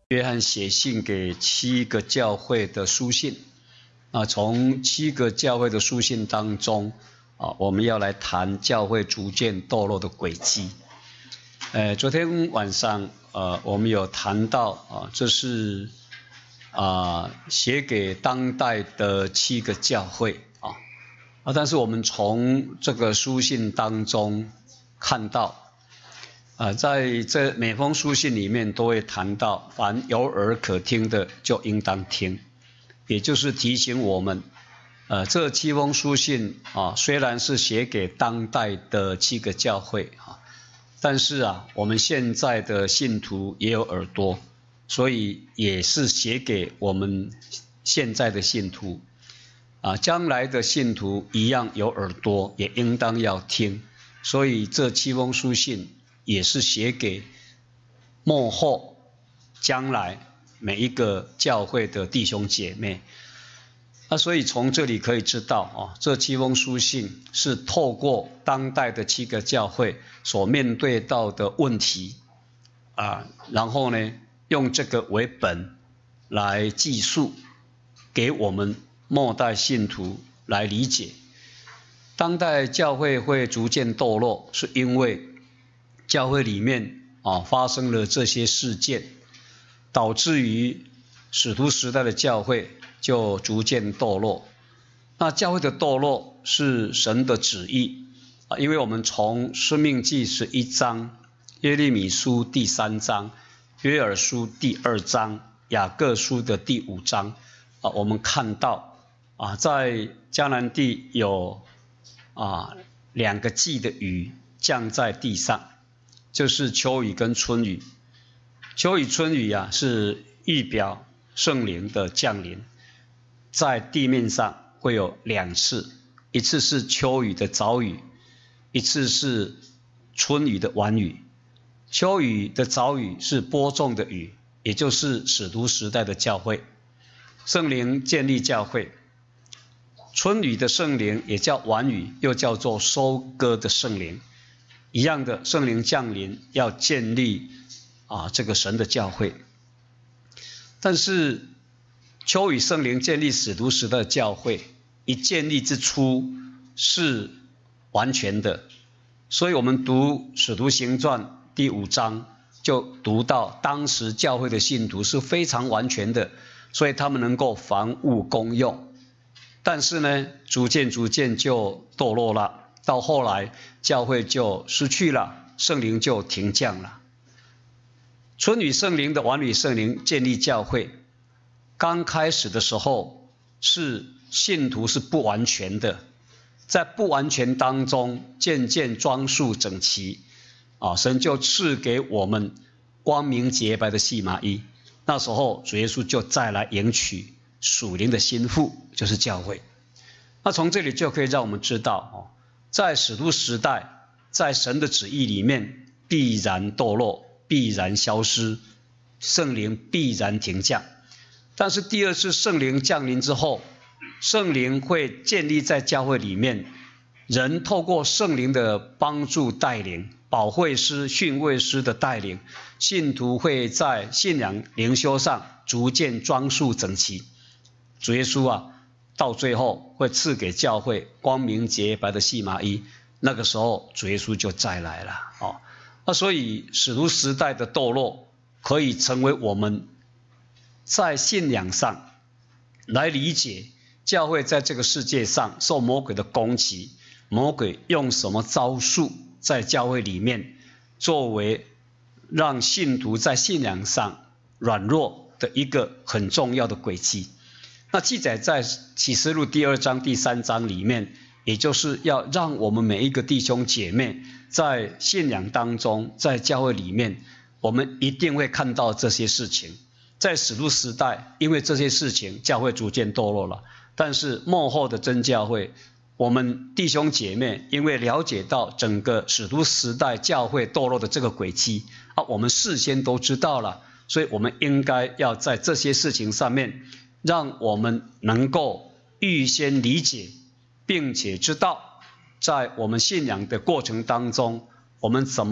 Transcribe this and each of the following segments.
约翰写信给7个教会的书信，从7个教会的书信当中，我们要来谈教会逐渐堕落的轨迹。昨天晚上，我们有谈到，这是写给当代的7个教会但是我们从这个书信当中看到。在这每封书信里面都会谈到，凡有耳可听的就应当听，也就是提醒我们，这7封书信虽然是写给当代的7个教会但是我们现在的信徒也有耳朵，所以也是写给我们现在的信徒将来的信徒一样有耳朵，也应当要听，所以这7封书信也是写给末后将来每一个教会的弟兄姐妹。所以从这里可以知道这7封书信是透过当代的7个教会所面对到的问题然后呢用这个为本来记述给我们末代信徒来理解。当代教会会逐渐堕落，是因为教会里面发生了这些事件，导致于使徒时代的教会就逐渐堕落。那教会的堕落是神的旨意因为我们从申命记11章、耶利米书第3章、约珥书第2章、雅各书的第5章我们看到在迦南地有2个季的雨降在地上，就是秋雨跟春雨。秋雨春雨是预表圣灵的降临，在地面上会有2次，一次是秋雨的早雨，一次是春雨的晚雨。秋雨的早雨是播种的雨，也就是使徒时代的教会，圣灵建立教会。春雨的圣灵也叫晚雨，又叫做收割的圣灵，一样的，圣灵降临要建立这个神的教会。但是秋雨圣灵建立使徒时代的教会，一建立之初是完全的，所以我们读使徒行传第5章就读到当时教会的信徒是非常完全的，所以他们能够凡物公用。但是呢逐渐就堕落了，到后来教会就失去了，圣灵就停降了。春雨圣灵的晚雨圣灵建立教会，刚开始的时候是信徒是不完全的，在不完全当中渐渐装束整齐神就赐给我们光明洁白的细麻衣。那时候主耶稣就再来迎娶属灵的新妇，就是教会。那从这里就可以让我们知道在使徒时代，在神的旨意里面必然堕落，必然消失，圣灵必然停降。但是第二次圣灵降临之后，圣灵会建立在教会里面，人透过圣灵的帮助带领，保惠师、训慰师的带领，信徒会在信仰灵修上逐渐装束整齐。主耶稣到最后会赐给教会光明洁白的细麻衣，那个时候主耶稣就再来了那所以使徒时代的堕落可以成为我们在信仰上来理解教会在这个世界上受魔鬼的攻击，魔鬼用什么招数在教会里面作为让信徒在信仰上软弱的一个很重要的轨迹。那记载在启示录第2章第3章里面，也就是要让我们每一个弟兄姐妹在信仰当中，在教会里面，我们一定会看到这些事情。在使徒时代，因为这些事情教会逐渐堕落了，但是末后的真教会，我们弟兄姐妹因为了解到整个使徒时代教会堕落的这个轨迹我们事先都知道了，所以我们应该要在这些事情上面让我们能够预先理解，并且知道在我们信仰的过程当中，我们怎么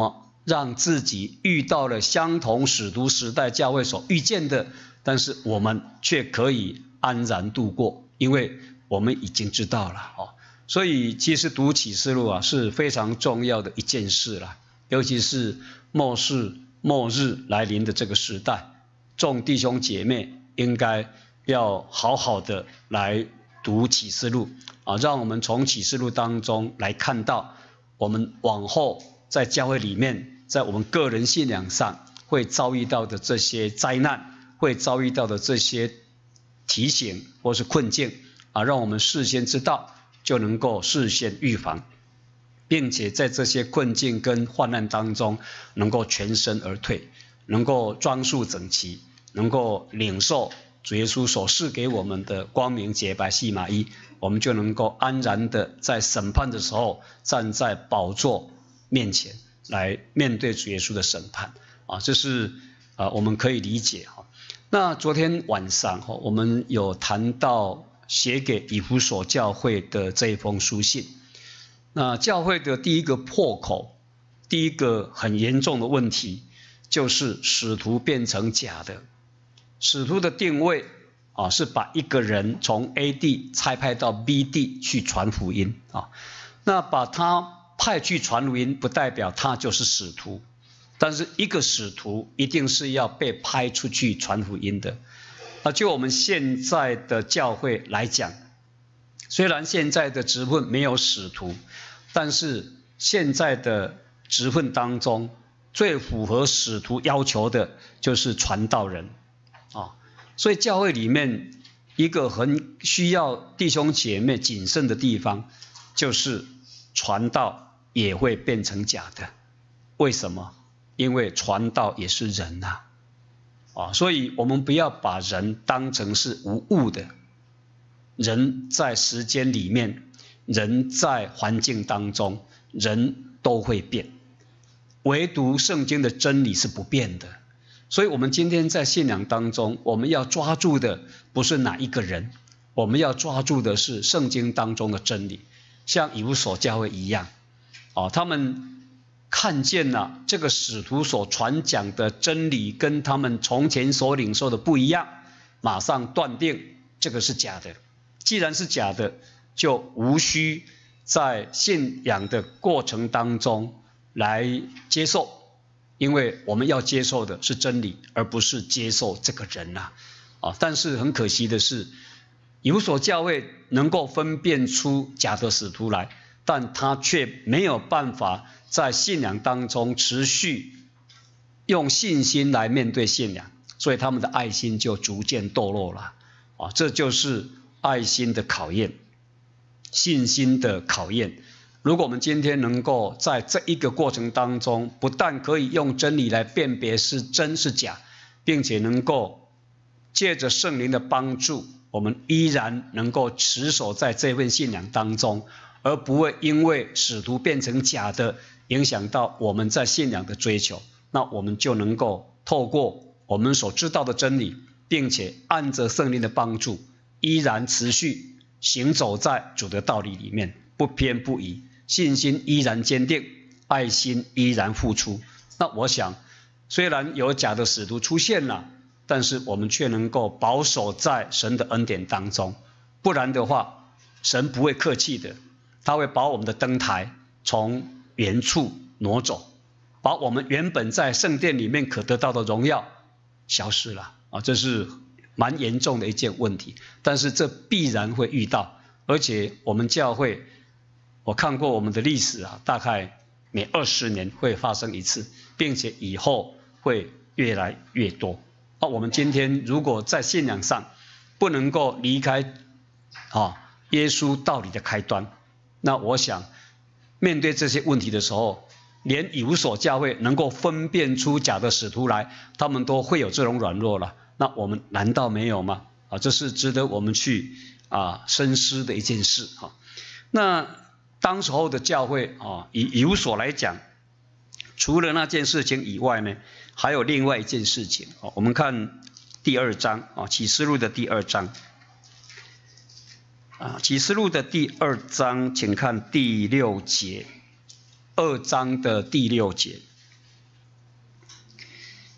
让自己遇到了相同使徒时代教会所遇见的，但是我们却可以安然度过，因为我们已经知道了哦。所以其实读启示录啊是非常重要的一件事啦，尤其是末日来临的这个时代，众弟兄姐妹应该要好好的来读启示录啊，让我们从启示录当中来看到我们往后在教会里面，在我们个人信仰上会遭遇到的这些灾难，会遭遇到的这些提醒或是困境啊，让我们事先知道，就能够事先预防，并且在这些困境跟患难当中能够全身而退，能够装束整齐，能够领受主耶稣所赐给我们的光明洁白细麻衣，我们就能够安然的在审判的时候站在宝座面前来面对主耶稣的审判啊，这是我们可以理解哈。那昨天晚上我们有谈到写给以弗所教会的这一封书信，那教会的第一个破口，第一个很严重的问题，就是使徒变成假的。使徒的定位啊，是把一个人从 A 地差派到 B 地去传福音啊。那把他派去传福音，不代表他就是使徒，但是一个使徒一定是要被派出去传福音的。就我们现在的教会来讲，虽然现在的职分没有使徒，但是现在的职分当中最符合使徒要求的就是传道人啊。所以教会里面一个很需要弟兄姐妹谨慎的地方，就是传道也会变成假的。为什么？因为传道也是人呐。所以我们不要把人当成是无物的，人在时间里面，人在环境当中，人都会变，唯独圣经的真理是不变的。所以我们今天在信仰当中，我们要抓住的不是哪一个人，我们要抓住的是圣经当中的真理。像以弗所教会一样，他们看见了这个使徒所传讲的真理跟他们从前所领受的不一样，马上断定这个是假的。既然是假的，就无需在信仰的过程当中来接受，因为我们要接受的是真理，而不是接受这个人啊。但是很可惜的是，以弗所教会能够分辨出假的使徒来，但他却没有办法在信仰当中持续用信心来面对信仰，所以他们的爱心就逐渐堕落了。这就是爱心的考验，信心的考验。如果我们今天能够在这一个过程当中，不但可以用真理来辨别是真是假，并且能够借着圣灵的帮助，我们依然能够持守在这份信仰当中，而不会因为使徒变成假的影响到我们在信仰的追求，那我们就能够透过我们所知道的真理，并且按着圣灵的帮助，依然持续行走在主的道理里面，不偏不倚，信心依然坚定，爱心依然付出。那我想，虽然有假的使徒出现了，但是我们却能够保守在神的恩典当中，不然的话，神不会客气的，他会把我们的灯台从原处挪走，把我们原本在圣殿里面可得到的荣耀消失了这是蛮严重的一件问题，但是这必然会遇到。而且我们教会，我看过我们的历史大概每20年会发生一次，并且以后会越来越多。我们今天如果在信仰上不能够离开耶稣道理的开端，那我想面对这些问题的时候，连以弗所教会能够分辨出假的使徒来，他们都会有这种软弱了，那我们难道没有吗？这是值得我们去深思的一件事那当时候的教会以弗所来讲，除了那件事情以外呢，还有另外一件事情我们看第2章启示录的第2章启示录的第2章，请看第6节，2章的第6节。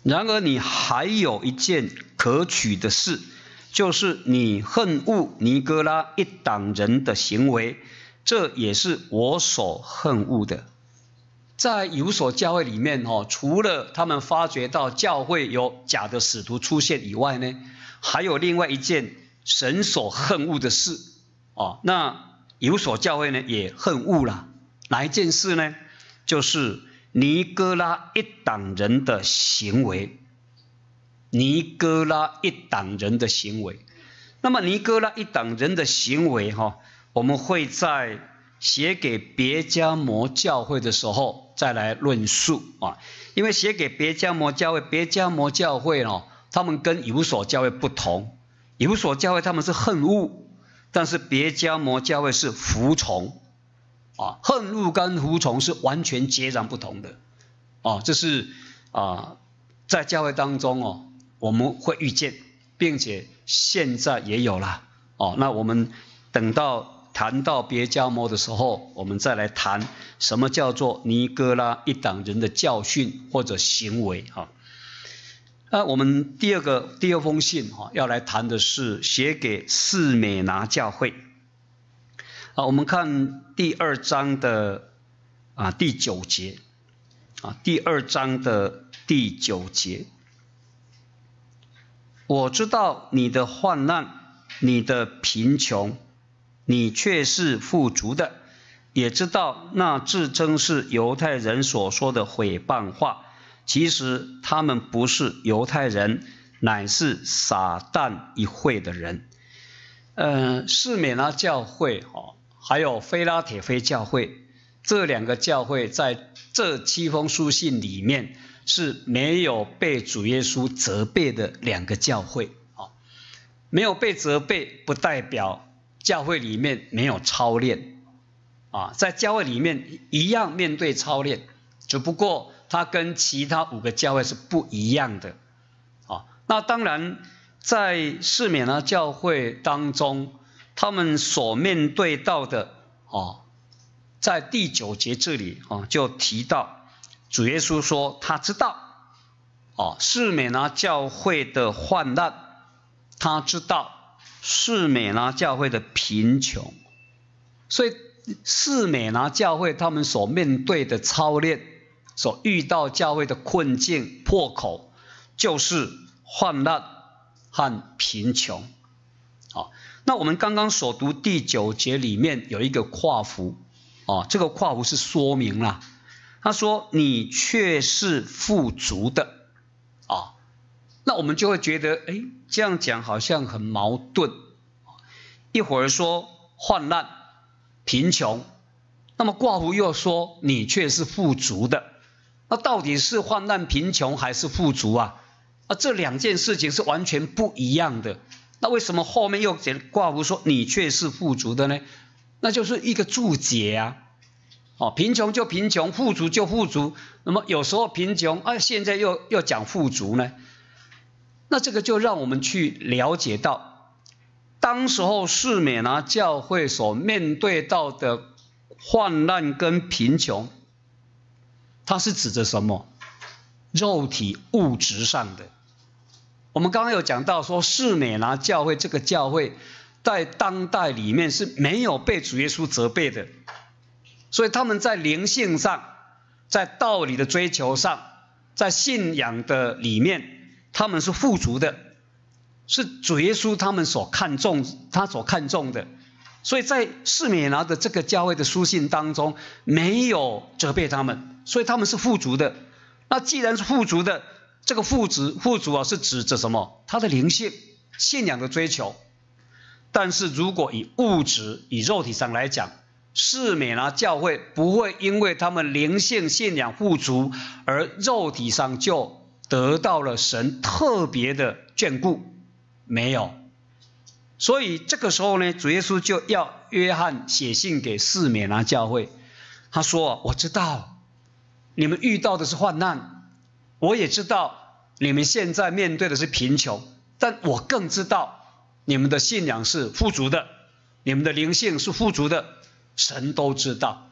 然而你还有一件可取的事，就是你恨恶尼哥拉一党人的行为，这也是我所恨恶的。在以弗所教会里面，除了他们发觉到教会有假的使徒出现以外呢，还有另外一件神所恨恶的事。那以弗所教会呢也恨恶了。哪一件事呢？就是尼哥拉一党人的行为。尼哥拉一党人的行为。那么尼哥拉一党人的行为，我们会在写给别迦摩教会的时候再来论述因为写给别迦摩教会，别迦摩教会他们跟以弗所教会不同，以弗所教会他们是恨恶，但是别迦摩教会是服从恨恶跟服从是完全截然不同的这是在教会当中我们会遇见，并且现在也有了那我们等到谈到别迦摩的时候，我们再来谈什么叫做尼哥拉一党人的教训或者行为那我们第二封信要来谈的是写给士美拿教会我们看第2章的第9节第2章的第9节，我知道你的患难，你的贫穷，你却是富足的，也知道那自称是犹太人所说的毁谤话，其实他们不是犹太人，乃是撒旦一会的人。士美拿教会还有非拉铁非教会，这2个教会在这7封书信里面是没有被主耶稣责备的2个教会没有被责备不代表教会里面没有操练在教会里面一样面对操练，只不过它跟其他5个教会是不一样的那当然在士美拿教会当中，他们所面对到的在第9节这里就提到主耶稣说他知道士美拿教会的患难，他知道士美拿教会的贫穷，所以士美拿教会他们所面对的操练，所遇到教会的困境破口，就是患难和贫穷那我们刚刚所读第9节里面有一个括弧这个括弧是说明了，他说你却是富足的那我们就会觉得这样讲好像很矛盾，一会儿说患难贫穷，那么括弧又说你却是富足的，那到底是患难贫穷还是富足这2件事情是完全不一样的，那为什么后面又括弧说你却是富足的呢？那就是一个注解贫穷就贫穷，富足就富足，那么有时候贫穷现在又讲富足呢？那这个就让我们去了解到，当时候士美拿教会所面对到的患难跟贫穷，它是指着什么？肉体物质上的。我们刚刚有讲到说，士美拿教会这个教会在当代里面是没有被主耶稣责备的，所以他们在灵性上，在道理的追求上，在信仰的里面，他们是富足的，是主耶稣他所看重的，所以在士美拿的这个教会的书信当中没有责备他们，所以他们是富足的。那既然是富足的，这个富足是指着什么？他的灵性信仰的追求。但是如果以物质以肉体上来讲，士美拿教会不会因为他们灵性信仰富足而肉体上就得到了神特别的眷顾，没有。所以这个时候呢，主耶稣就要约翰写信给士美拿教会，他说我知道你们遇到的是患难，我也知道你们现在面对的是贫穷，但我更知道你们的信仰是富足的，你们的灵性是富足的，神都知道。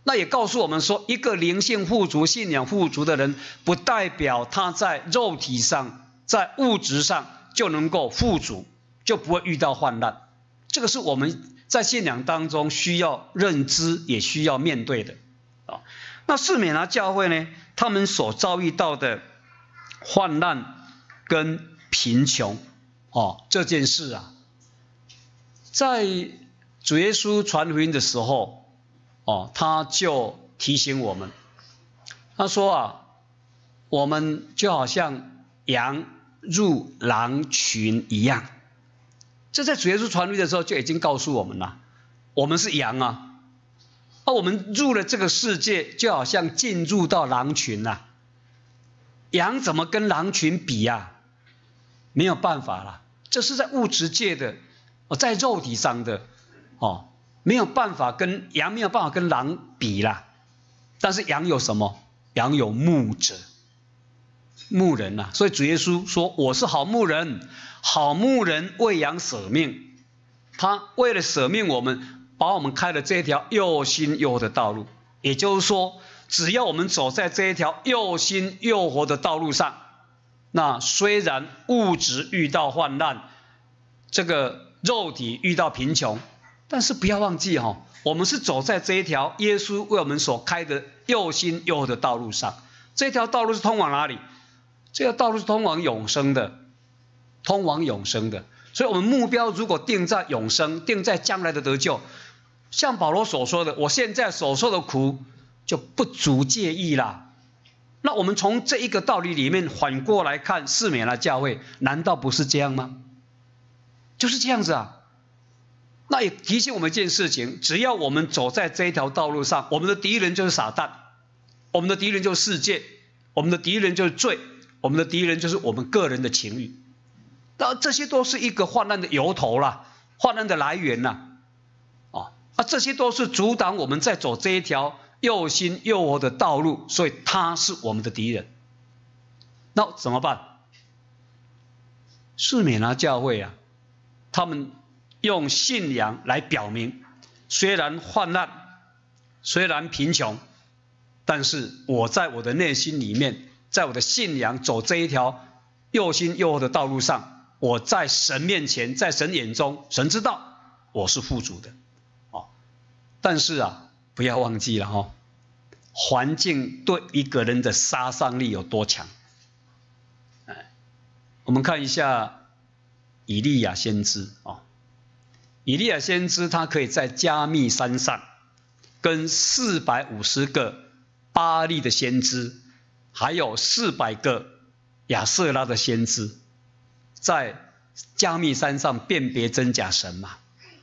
那也告诉我们说，一个灵性富足、信仰富足的人，不代表他在肉体上、在物质上就能够富足，就不会遇到患难。这个是我们在信仰当中需要认知，也需要面对的。那士美拿教会呢，他们所遭遇到的患难跟贫穷这件事啊，在主耶稣传福音的时候他就提醒我们，他说啊，我们就好像羊入狼群一样。这在主耶稣传福音的时候就已经告诉我们了，我们是羊啊，我们入了这个世界，就好像进入到狼群啊。羊怎么跟狼群比啊？没有办法啦，这是在物质界的，在肉体上的没有办法跟羊没有办法跟狼比啦。但是羊有什么？羊有牧者、牧人啊。所以主耶稣说：“我是好牧人，好牧人为羊舍命。”他为了舍命我们，把我们开了这一条又新又活的道路。也就是说，只要我们走在这一条又新又活的道路上，那虽然物质遇到患难，这个肉体遇到贫穷，但是不要忘记我们是走在这一条耶稣为我们所开的又新又活的道路上。这条道路是通往哪里？这条道路是通往永生的，通往永生的。所以我们目标如果定在永生，定在将来的得救，像保罗所说的，我现在所受的苦就不足介意啦。那我们从这一个道理里面反过来看士美拿教会，难道不是这样吗？就是这样子啊。那也提醒我们一件事情，只要我们走在这一条道路上，我们的敌人就是撒旦，我们的敌人就是世界，我们的敌人就是罪，我们的敌人就是我们个人的情欲。那这些都是一个患难的由头啦，患难的来源啦。这些都是阻挡我们在走这一条又新又活的道路，所以他是我们的敌人。那怎么办？士美拿教会啊，他们用信仰来表明，虽然患难，虽然贫穷，但是我在我的内心里面，在我的信仰走这一条又新又活的道路上，我在神面前，在神眼中，神知道我是富足的。但是啊，不要忘记了环境对一个人的杀伤力有多强。我们看一下以利亚先知以利亚先知他可以在加密山上跟450个巴力的先知，还有400个亚舍拉的先知，在加密山上辨别真假神嘛。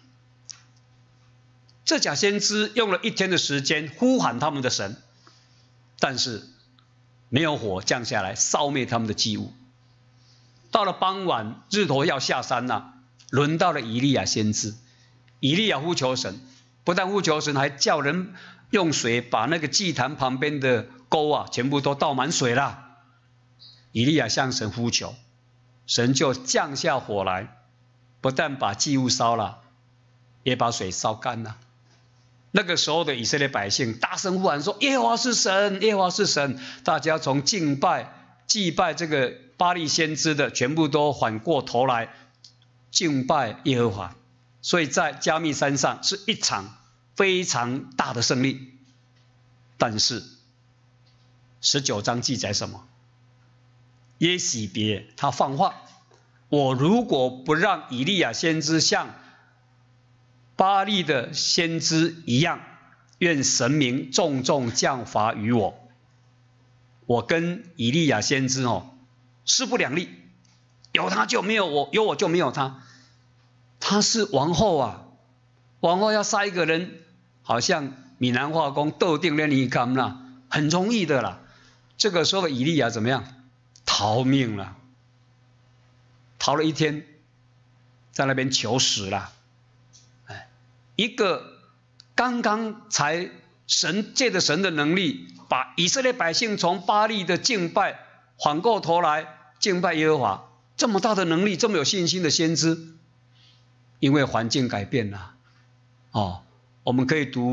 这假先知用了1天的时间呼喊他们的神，但是没有火降下来烧灭他们的祭物。到了傍晚，日头要下山了，轮到了以利亚先知。以利亚呼求神，不但呼求神，还叫人用水把那个祭坛旁边的沟全部都倒满水了。以利亚向神呼求，神就降下火来，不但把祭物烧了，也把水烧干了。那个时候的以色列百姓大声呼喊说：“耶和华是神，耶和华是神！”大家从祭拜这个巴力先知的，全部都反过头来敬拜耶和华。所以在加密山上是一场非常大的胜利。但是19章记载什么？耶洗别他放话：“我如果不让以利亚先知像巴力的先知一样，愿神明重重降罚于我。”我跟以利亚先知势不两立，有他就没有我，有我就没有他。他是王后啊，王后要杀一个人，好像闽南话讲斗定连一干啦，很容易的啦。这个时候的以利亚怎么样？逃命了，逃了1天，在那边求死了。一个刚刚才神借着神的能力，把以色列百姓从巴力的敬拜反过头来敬拜耶和华，这么大的能力，这么有信心的先知，因为环境改变了我们可以读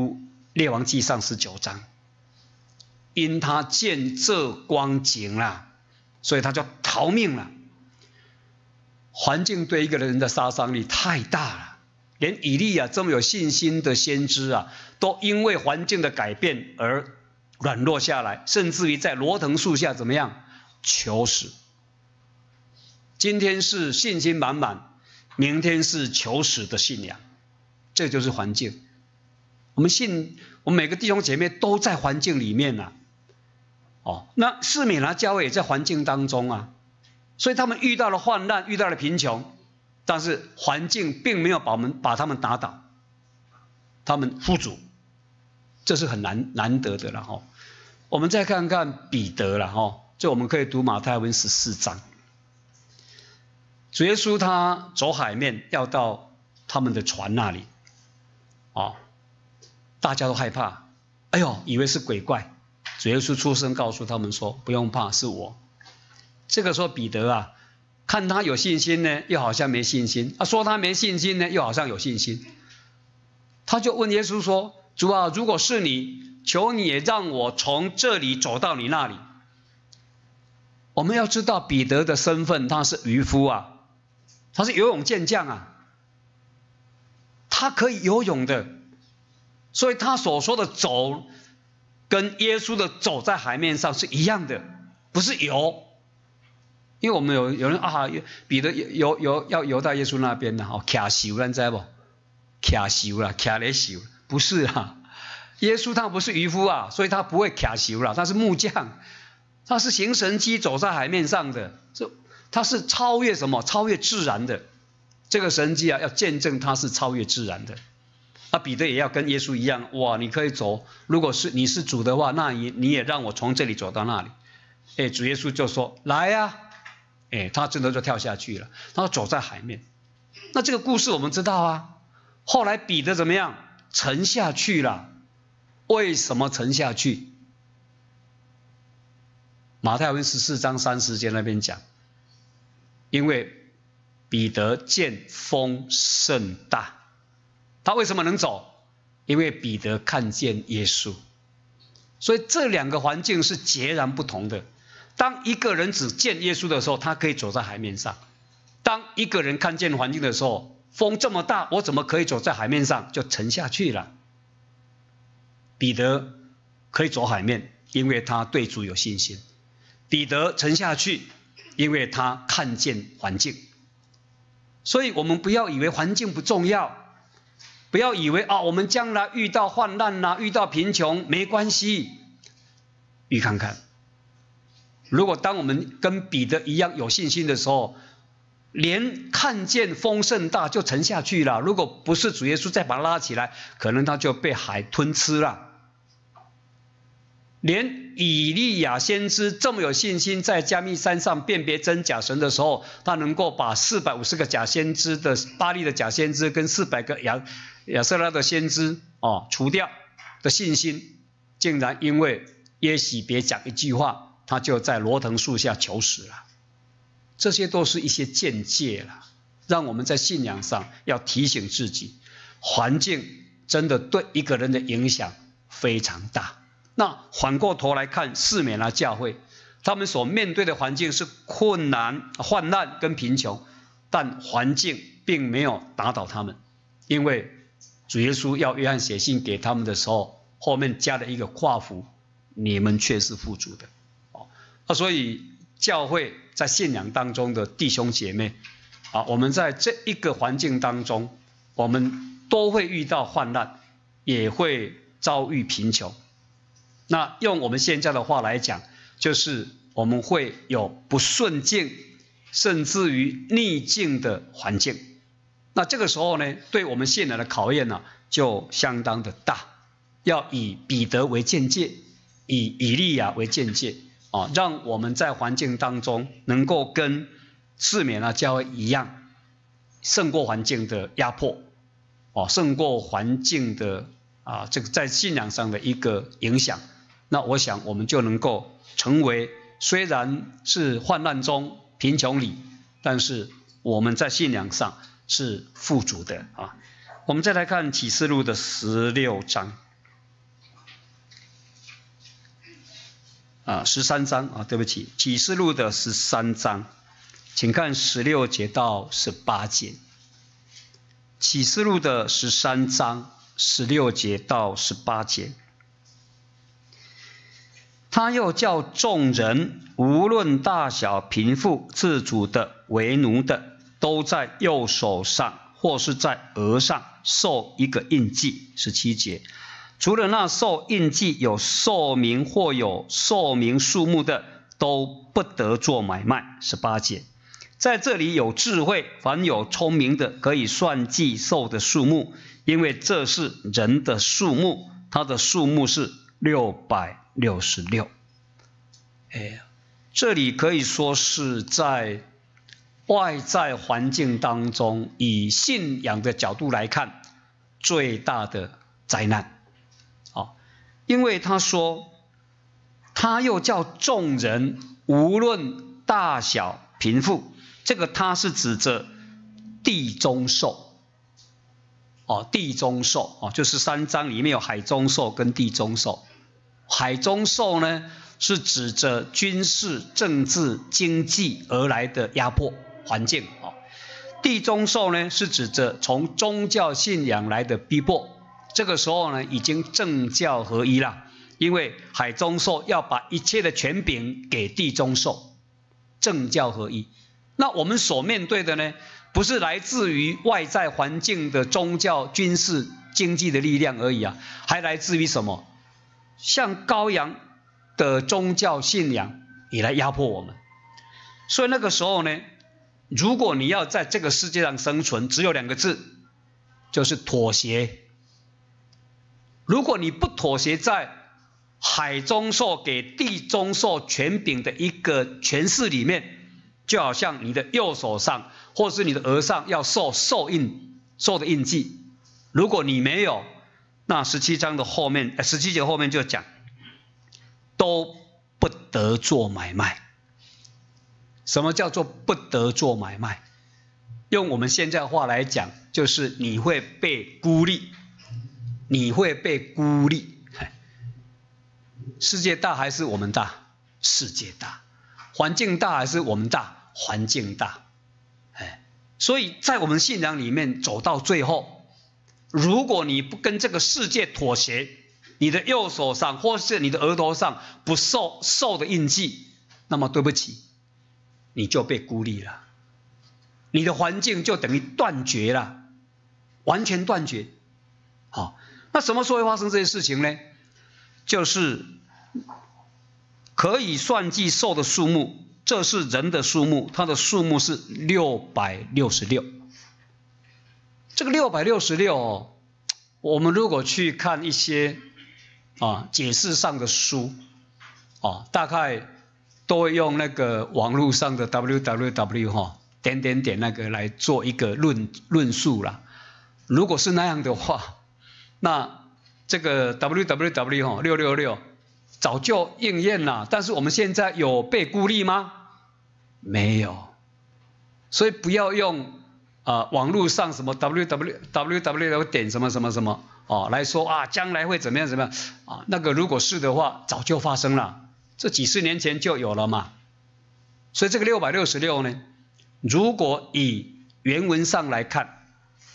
列王纪上19章，因他见这光景了，所以他就逃命了。环境对一个人的杀伤力太大了，连以利亚这么有信心的先知啊，都因为环境的改变而软弱下来，甚至于在罗藤树下怎么样求死。今天是信心满满，明天是求死的信仰，这就是环境。我们每个弟兄姐妹都在环境里面啊。那士米拿教会也在环境当中啊。所以他们遇到了患难，遇到了贫穷，但是环境并没有把他们打倒，他们富足，这是很难得的了哈。我们再看看彼得了哈，就我们可以读马太福音14章，主耶稣他走海面要到他们的船那里，大家都害怕，哎呦，以为是鬼怪，主耶稣出声告诉他们说，不用怕，是我。这个时候彼得啊，看他有信心呢，又好像没信心；说他没信心呢，又好像有信心。他就问耶稣说：“主啊，如果是你，求你也让我从这里走到你那里。”我们要知道彼得的身份，他是渔夫啊，他是游泳健将啊，他可以游泳的，所以他所说的走，跟耶稣的走在海面上是一样的，不是游。因为我们有人啊，彼得要游到耶稣那边呢，卡修了，你知道不？卡修了，卡来修，不是啊。耶稣他不是渔夫啊，所以他不会卡修了，他是木匠，他是行神迹走在海面上的，他是超越什么？超越自然的。这个神迹啊，要见证他是超越自然的。彼得也要跟耶稣一样，哇，你可以走，如果是你是主的话，那你也让我从这里走到那里。主耶稣就说来呀。他真的就跳下去了，他走在海面。那这个故事我们知道啊，后来彼得怎么样？沉下去了。为什么沉下去？马太福音14章30节那边讲，因为彼得见风甚大。他为什么能走？因为彼得看见耶稣。所以这两个环境是截然不同的。当一个人只见耶稣的时候，他可以走在海面上；当一个人看见环境的时候，风这么大，我怎么可以走在海面上？就沉下去了。彼得可以走海面，因为他对主有信心；彼得沉下去，因为他看见环境。所以我们不要以为环境不重要，不要以为我们将来遇到患难啊，遇到贫穷没关系。预看看，如果当我们跟彼得一样有信心的时候，连看见风甚大就沉下去了，如果不是主耶稣再把他拉起来，可能他就被海吞吃了。连以利亚先知这么有信心，在加密山上辨别真假神的时候，他能够把450个假先知的巴力的假先知跟400个亚瑟拉的先知除掉的信心，竟然因为耶洗别讲一句话，他就在罗藤树下求死了。这些都是一些见解了，让我们在信仰上要提醒自己，环境真的对一个人的影响非常大。那反过头来看士米拿教会，他们所面对的环境是困难、患难跟贫穷，但环境并没有打倒他们，因为主耶稣要约翰写信给他们的时候，后面加了一个括弧，你们却是富足的。所以教会在信仰当中的弟兄姐妹我们在这一个环境当中，我们都会遇到患难，也会遭遇贫穷。那用我们现在的话来讲，就是我们会有不顺境，甚至于逆境的环境。那这个时候呢，对我们信仰的考验呢，就相当的大。要以彼得为鉴戒，以以利亚为鉴戒让我们在环境当中能够跟士米拿教会一样，胜过环境的压迫胜过环境的这个在信仰上的一个影响。那我想我们就能够成为虽然是患难中贫穷里，但是我们在信仰上是富足的我们再来看启示录的16章。 13章啊，对不起，启示录的13章，请看16节到18节。启示录的13章16节到18节。他又叫众人，无论大小贫富，自主的为奴的，都在右手上或是在额上受一个印记。17节。除了那受印记有寿名或有寿名数目的，都不得做买卖。18节。在这里有智慧，凡有聪明的，可以算计兽的数目，因为这是人的数目，它的数目是666。这里可以说是在外在环境当中，以信仰的角度来看，最大的灾难。因为他说，他又叫众人，无论大小贫富，这个他是指着地中兽。地中兽就是3章里面有海中兽跟地中兽。海中兽呢，是指着军事、政治、经济而来的压迫环境。地中兽呢，是指着从宗教信仰来的逼迫。这个时候呢，已经政教合一了，因为海中兽要把一切的权柄给地中兽，政教合一。那我们所面对的呢，不是来自于外在环境的宗教、军事、经济的力量而已啊，还来自于什么？像羔羊的宗教信仰也来压迫我们。所以那个时候呢，如果你要在这个世界上生存，只有2个字，就是妥协。如果你不妥协在海中兽给地中兽权柄的一个权势里面，就好像你的右手上或是你的额上要受的印记，如果你没有，那17章的后面，17节后面就讲，都不得做买卖。什么叫做不得做买卖？用我们现在话来讲，就是你会被孤立。你会被孤立。世界大还是我们大？世界大。环境大还是我们大？环境大。所以在我们信仰里面走到最后，如果你不跟这个世界妥协，你的右手上或是你的额头上不受的印记，那么对不起，你就被孤立了，你的环境就等于断绝了，完全断绝。那什么时候会发生这些事情呢？就是可以算计兽的数目，这是人的数目，它的数目是666。这个666我们如果去看一些解释上的书大概都会用那个网络上的 www 点那个来做一个论述啦。如果是那样的话，那这个 www 666早就应验了，但是我们现在有被孤立吗？没有。所以不要用网络上什么 www 点什么什么什么来说将来会怎么样怎么样那个如果是的话，早就发生了，这几十年前就有了嘛。所以这个666呢，如果以原文上来看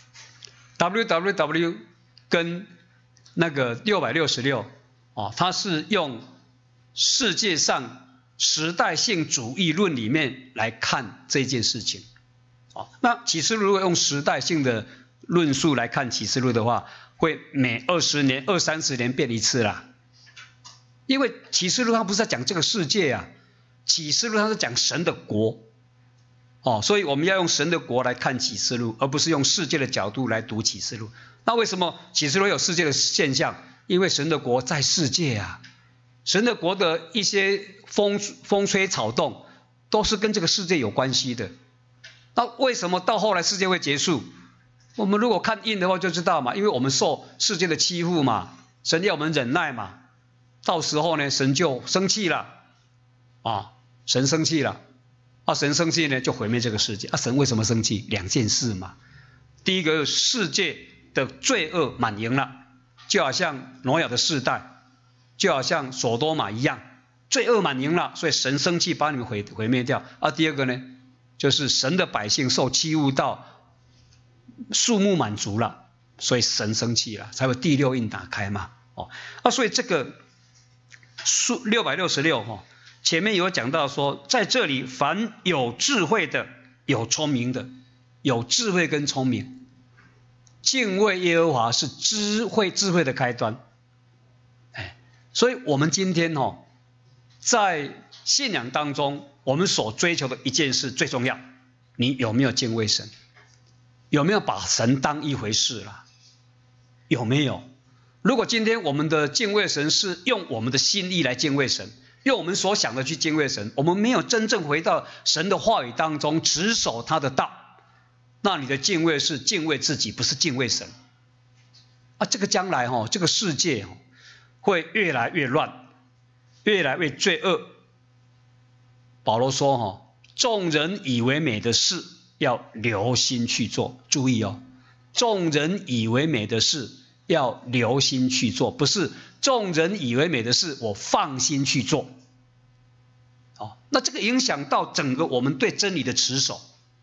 ，www 跟那个666它是用世界上时代性主义论里面来看这件事情。那启示录如果用时代性的论述来看启示录的话，会每20年、20-30年变一次啦。因为启示录它不是在讲这个世界啊，启示录它是讲神的国。所以我们要用神的国来看启示录，而不是用世界的角度来读启示录。那为什么启示录有世界的现象？因为神的国在世界啊，神的国的一些风吹草动都是跟这个世界有关系的。那为什么到后来世界会结束？我们如果看印的话就知道嘛，因为我们受世界的欺负嘛，神要我们忍耐嘛，到时候呢神就生气了神生气了神生气呢就毁灭这个世界神为什么生气？2件事嘛。第一个，世界的罪恶满盈了，就好像挪亚的世代，就好像所多玛一样罪恶满盈了，所以神生气把你们毁灭掉。第二个呢，就是神的百姓受欺侮到数目满足了，所以神生气了，才会第六印打开嘛。所以这个666前面有讲到说，在这里凡有智慧的、有聪明的，有智慧跟聪明，敬畏耶和华是智慧的开端。所以我们今天在信仰当中，我们所追求的一件事最重要，你有没有敬畏神？有没有把神当一回事啦？有没有？如果今天我们的敬畏神是用我们的心意来敬畏神，用我们所想的去敬畏神，我们没有真正回到神的话语当中，持守他的道，那你的敬畏是敬畏自己，不是敬畏神。这个将来这个世界会越来越乱，越来越罪恶。保罗说众人以为美的事要留心去做，注意众人以为美的事要留心去做，不是众人以为美的事我放心去做。那这个影响到整个我们对真理的持守。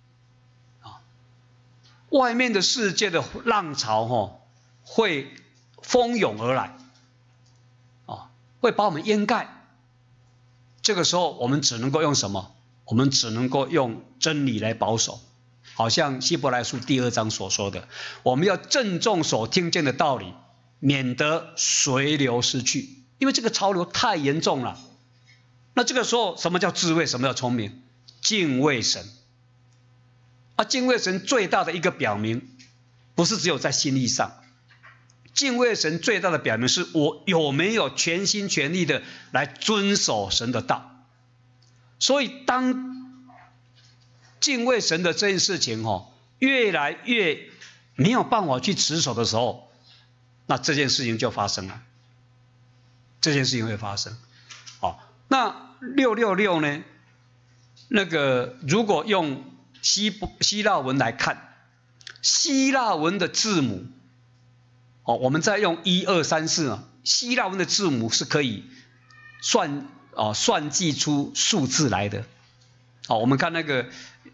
外面的世界的浪潮会蜂拥而来，会把我们淹盖。这个时候我们只能够用什么？我们只能够用真理来保守。好像希伯来书第2章所说的，我们要郑重所听见的道理，免得随流失去。因为这个潮流太严重了。那这个时候什么叫智慧？什么叫聪明？敬畏神。敬畏神最大的一个表明，不是只有在心意上，敬畏神最大的表明是我有没有全心全力的来遵守神的道。所以当敬畏神的这件事情越来越没有办法去持守的时候，那这件事情就发生了。这件事情会发生。那666呢？那个如果用希腊文来看，希腊文的字母，我们再用1、2、3、4，希腊文的字母是可以算计出数字来的。我们看那个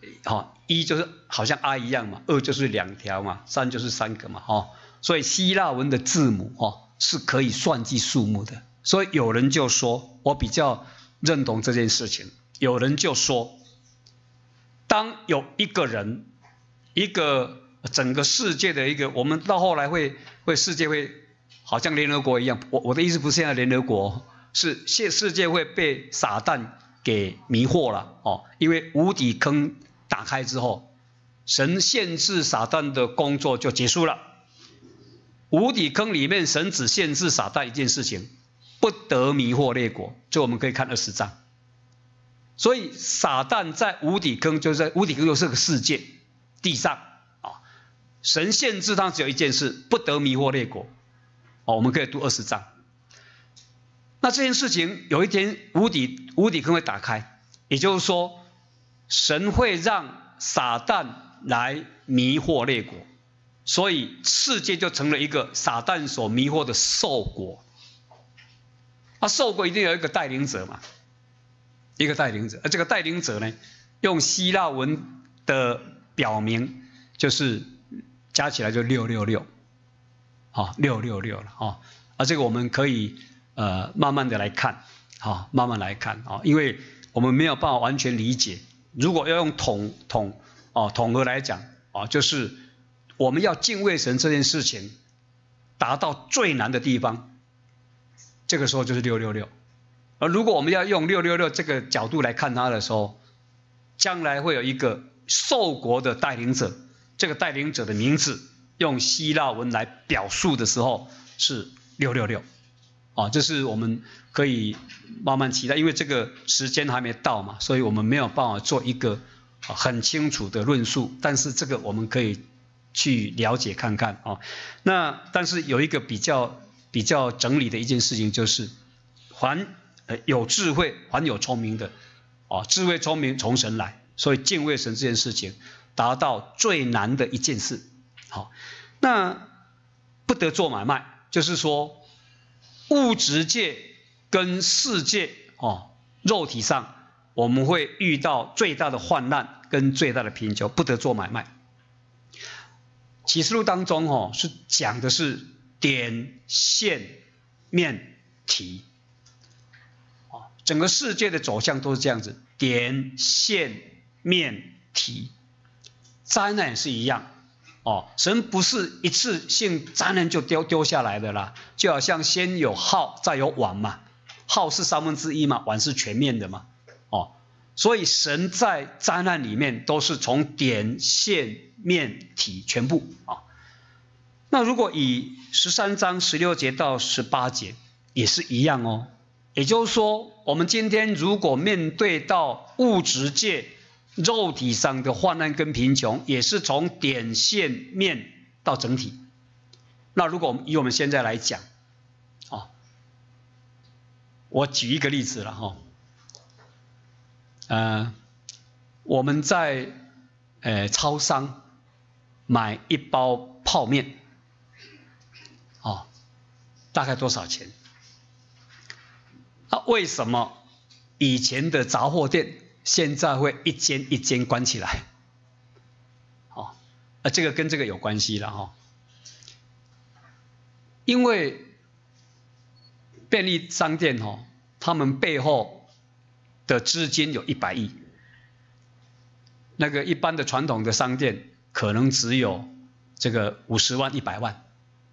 1就是好像 I 一样嘛，2就是2条嘛，3就是3个嘛，所以希腊文的字母是可以算计数目的。所以有人就说，我比较认同这件事情。有人就说，当有一个人，一个整个世界的一个，我们到后来世界会好像联合国一样。我的意思不是现在联合国，是世界会被撒旦给迷惑了因为无底坑打开之后，神限制撒旦的工作就结束了。无底坑里面，神只限制撒旦一件事情，不得迷惑列国。这我们可以看20章。所以撒旦在无底坑，就是无底坑就是个世界地上神限制他只有一件事，不得迷惑列国。我们可以读20章。那这件事情有一天无底坑会打开，也就是说神会让撒旦来迷惑列国，所以世界就成了一个撒旦所迷惑的兽国。兽国一定有一个带领者嘛，一个带领者。这个带领者呢，用希腊文的表明就是加起来就666，666了这个我们可以慢慢的来看，慢慢来看因为我们没有办法完全理解。如果要用统合来讲就是我们要敬畏神这件事情达到最难的地方，这个时候就是666。而如果我们要用666这个角度来看它的时候，将来会有一个兽国的带领者，这个带领者的名字用希腊文来表述的时候是666。这是我们可以慢慢期待，因为这个时间还没到嘛，所以我们没有办法做一个很清楚的论述，但是这个我们可以去了解看看那但是有一个比较整理的一件事情，就是凡有智慧，凡有聪明的智慧聪明从神来，所以敬畏神这件事情达到最难的一件事。那不得做买卖，就是说物质界跟世界肉体上我们会遇到最大的患难跟最大的贫穷，不得做买卖。启示录当中是讲的是点、线、面、提，整个世界的走向都是这样子，点、线、面、提。灾难也是一样，神不是一次性灾难就丢下来的啦，就好像先有浩再有碗嘛，浩是1/3嘛，碗是全面的嘛，所以神在灾难里面都是从点、线、面、体全部啊。那如果以13章16节到18节也是一样哦，也就是说，我们今天如果面对到物质界肉体上的患难跟贫穷，也是从点、线、面到整体。那如果以我们现在来讲，我举一个例子了哈。我们在超商买一包泡面，大概多少钱？为什么以前的杂货店现在会一间一间关起来？这个跟这个有关系了哈。因为便利商店他们背后的资金有100亿，那个一般的传统的商店可能只有这个50万、100万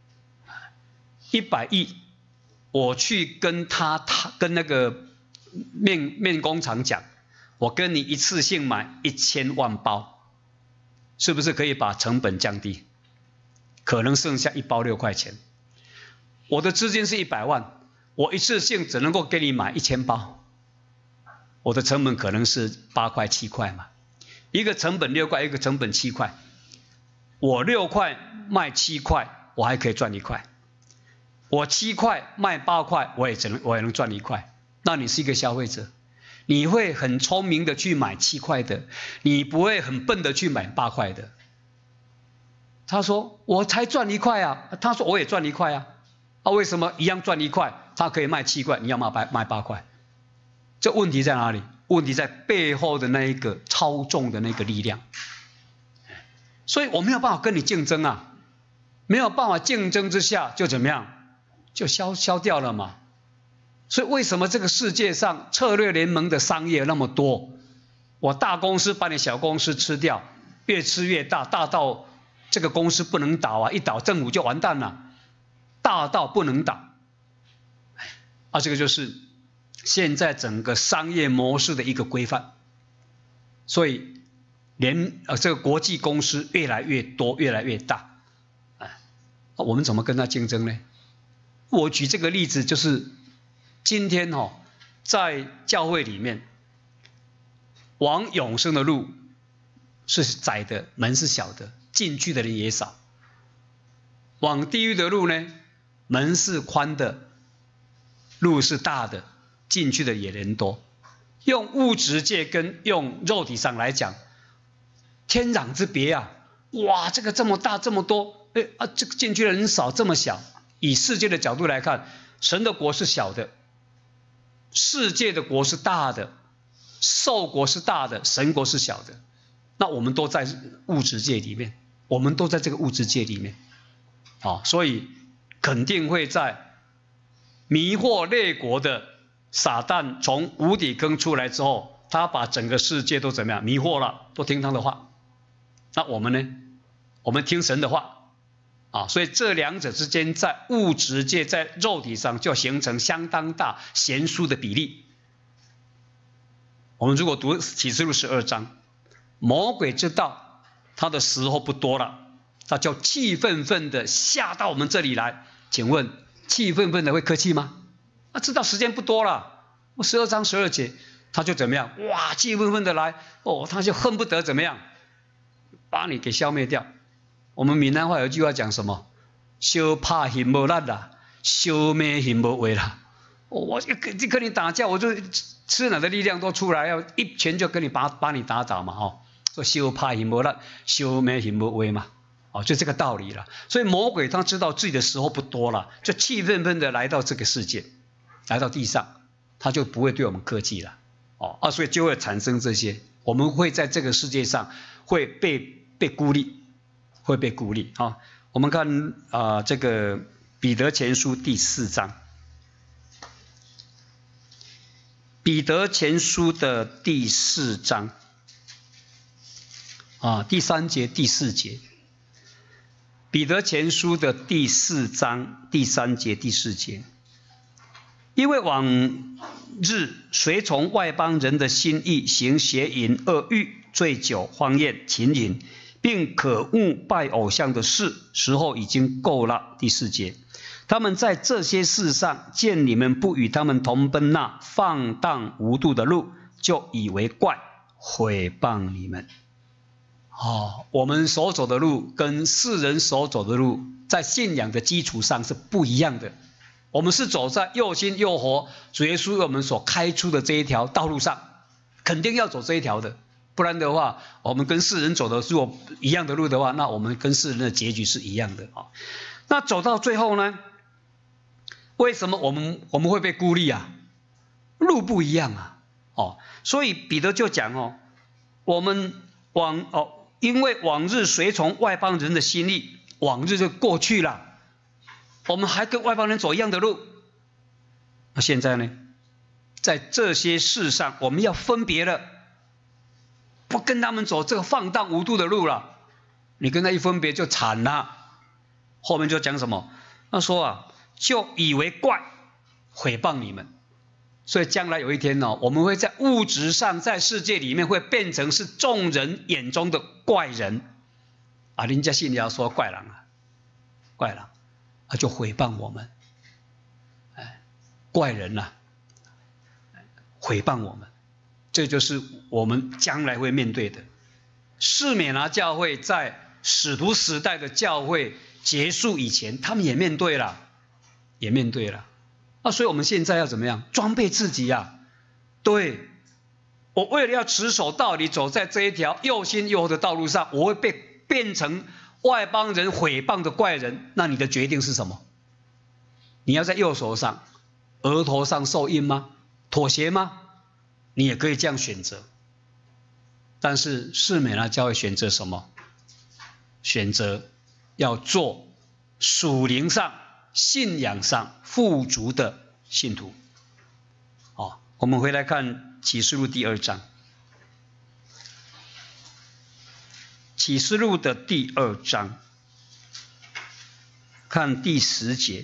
，100亿，我去跟那个面工厂讲，我跟你一次性买1000万包，是不是可以把成本降低？可能剩下一包6块钱。我的资金是100万，我一次性只能够给你买1000包，我的成本可能是8块7块嘛，一个成本6块，一个成本7块，我6块卖7块，我还可以赚1块，我7块卖8块，我也能赚1块。那你是一个消费者，你会很聪明的去买7块的，你不会很笨的去买8块的。他说我才赚1块啊，他说我也赚1块啊，为什么一样赚1块，他可以卖7块，你要卖8块？这问题在哪里？问题在背后的那一个操纵的那个力量。所以我没有办法跟你竞争啊，没有办法竞争之下就怎么样，就消掉了嘛。所以为什么这个世界上策略联盟的商业那么多？我大公司把你小公司吃掉，越吃越大，大到这个公司不能倒啊，一倒政府就完蛋了，大到不能倒。这个就是现在整个商业模式的一个规范。所以连这个国际公司越来越多，越来越大，我们怎么跟他竞争呢？我举这个例子就是今天在教会里面，往永生的路是窄的，门是小的，进去的人也少。往地狱的路呢，门是宽的，路是大的，进去的也人多。用物质界跟用肉体上来讲，天壤之别啊！哇，这个这么大这么多，这个进去的人少，这么小。以世界的角度来看，神的国是小的，世界的国是大的，兽国是大的，神国是小的。那我们都在物质界里面，我们都在这个物质界里面，所以肯定会在迷惑列国的撒旦从无底坑出来之后，他把整个世界都怎么样迷惑了，都听他的话。那我们呢？我们听神的话。所以这两者之间在物质界在肉体上就形成相当大悬殊的比例。我们如果读启示录12章，魔鬼知道他的时候不多了，他就气愤愤的下到我们这里来。请问气愤愤的会客气吗？知道时间不多了，我12章12节他就怎么样？哇，气愤愤的来，他就恨不得怎么样把你给消灭掉。我们闽南话有一句话讲什么？小怕行无力啦，小灭行无为啦。我跟你打架，我就吃哪的力量都出来，要一拳就跟你把你打倒嘛，说小怕行无力，小灭行无为嘛，就这个道理了。所以魔鬼他知道自己的时候不多了，就气愤愤的来到这个世界，来到地上， 他就不会对我们客气了。所以就会产生这些，我们会在这个世界上会被孤立，会被孤立。我们看这个彼得前书第4章，彼得前书的第4章第3节、第4节。彼得前书的第4章第3节、第4节，因为往日随从外邦人的心意，行邪淫、恶欲、醉酒、荒宴、情淫，并可恶拜偶像的事，时候已经够了。第4节，他们在这些事上见你们不与他们同奔那放荡无度的路，就以为怪，毁谤你们。我们所走的路跟世人所走的路，在信仰的基础上是不一样的。我们是走在又新又活主耶稣为我们所开出的这一条道路上，肯定要走这一条的，不然的话，我们跟世人走的如果一样的路的话，那我们跟世人的结局是一样的。那走到最后呢，为什么我们会被孤立啊？路不一样啊。所以彼得就讲我们因为往日随从外邦人的心意，往日就过去了，我们还跟外邦人走一样的路。那现在呢，在这些事上我们要分别了，不跟他们走这个放荡无度的路了。你跟他一分别就惨了。后面就讲什么？他说就以为怪，毁谤你们。所以将来有一天我们会在物质上，在世界里面会变成是众人眼中的怪人人家信要说怪人怪人就毁谤我们，怪人毁谤我们，这就是我们将来会面对的。士勉拿教会在使徒时代的教会结束以前，他们也面对了。所以我们现在要怎么样装备自己对，我为了要持守道理，走在这一条又新又活的道路上，我会变成外邦人毁谤的怪人。那你的决定是什么？你要在右手上、额头上受印吗？妥协吗？你也可以这样选择。但是士勉拿教会选择什么？选择要做属灵上、信仰上富足的信徒。我们回来看启示录第2章，启示录的第2章，看第10节，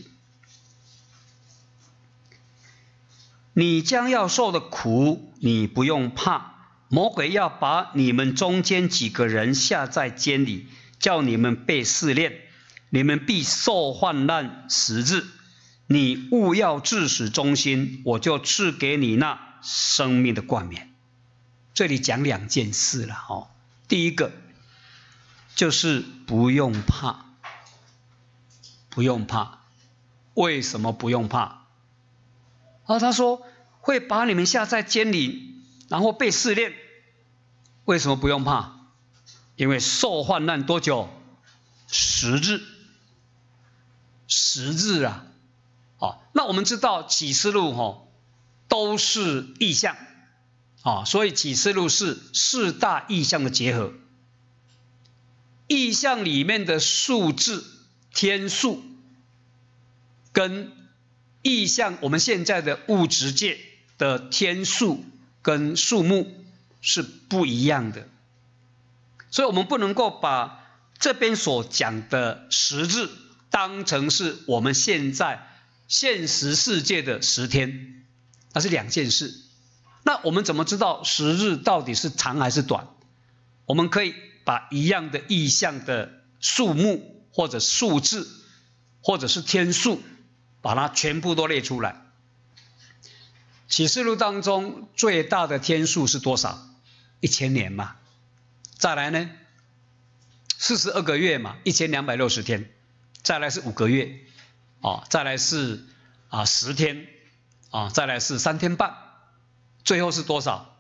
你将要受的苦，你不用怕，魔鬼要把你们中间几个人下在监里，叫你们被试炼，你们必受患难10日，你务要至死忠心，我就赐给你那生命的冠冕。这里讲2件事了第一个就是不用怕，不用怕。为什么不用怕？他说会把你们下在监里，然后被试炼。为什么不用怕？因为受患难多久？10日。10日那我们知道启示录都是异象所以启示录是4大异象的结合。异象里面的数字天数跟异象我们现在的物质界的天数跟数目是不一样的，所以我们不能够把这边所讲的10日当成是我们现在现实世界的10天，那是2件事。那我们怎么知道10日到底是长还是短？我们可以把一样的意象的数目或者数字或者是天数，把它全部都列出来。启示录当中最大的天数是多少？1000年嘛。再来呢42个月嘛，1260天。再来是5个月再来是10天再来是3天半，最后是多少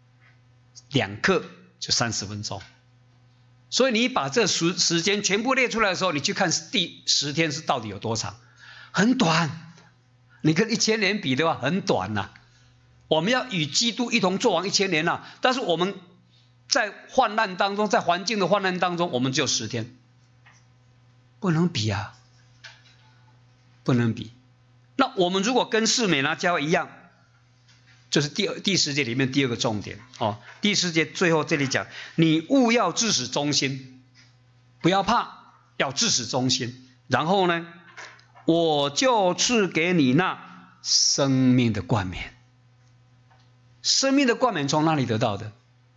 ？2刻就30分钟。所以你把这时间全部列出来的时候，你去看第10天是到底有多长？很短。你跟1000年比的话很短我们要与基督一同作王1000年啊，但是我们在患难当中，在环境的患难当中，我们只有10天，不能比啊，不能比。那我们如果跟士美拿教会一样，就是第10节里面第2个重点哦。第10节最后这里讲，你务要至死忠心，不要怕，要至死忠心。然后呢，我就赐给你那生命的冠冕。生命的冠冕从哪里得到的？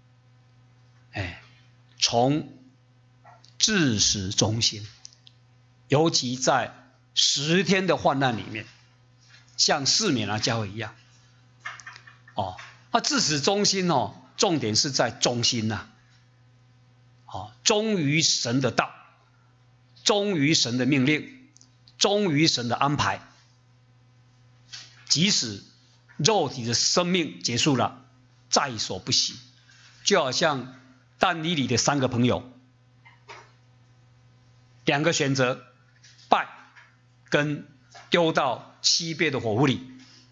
从至死忠心，尤其在10天的患难里面，像士美拿教会一样。至死忠心哦，重点是在忠心呐。忠于神的道，忠于神的命令，忠于神的安排。即使肉体的生命结束了，在所不惜。就好像但以理的3个朋友，2个选择，拜跟丢到7倍的火湖里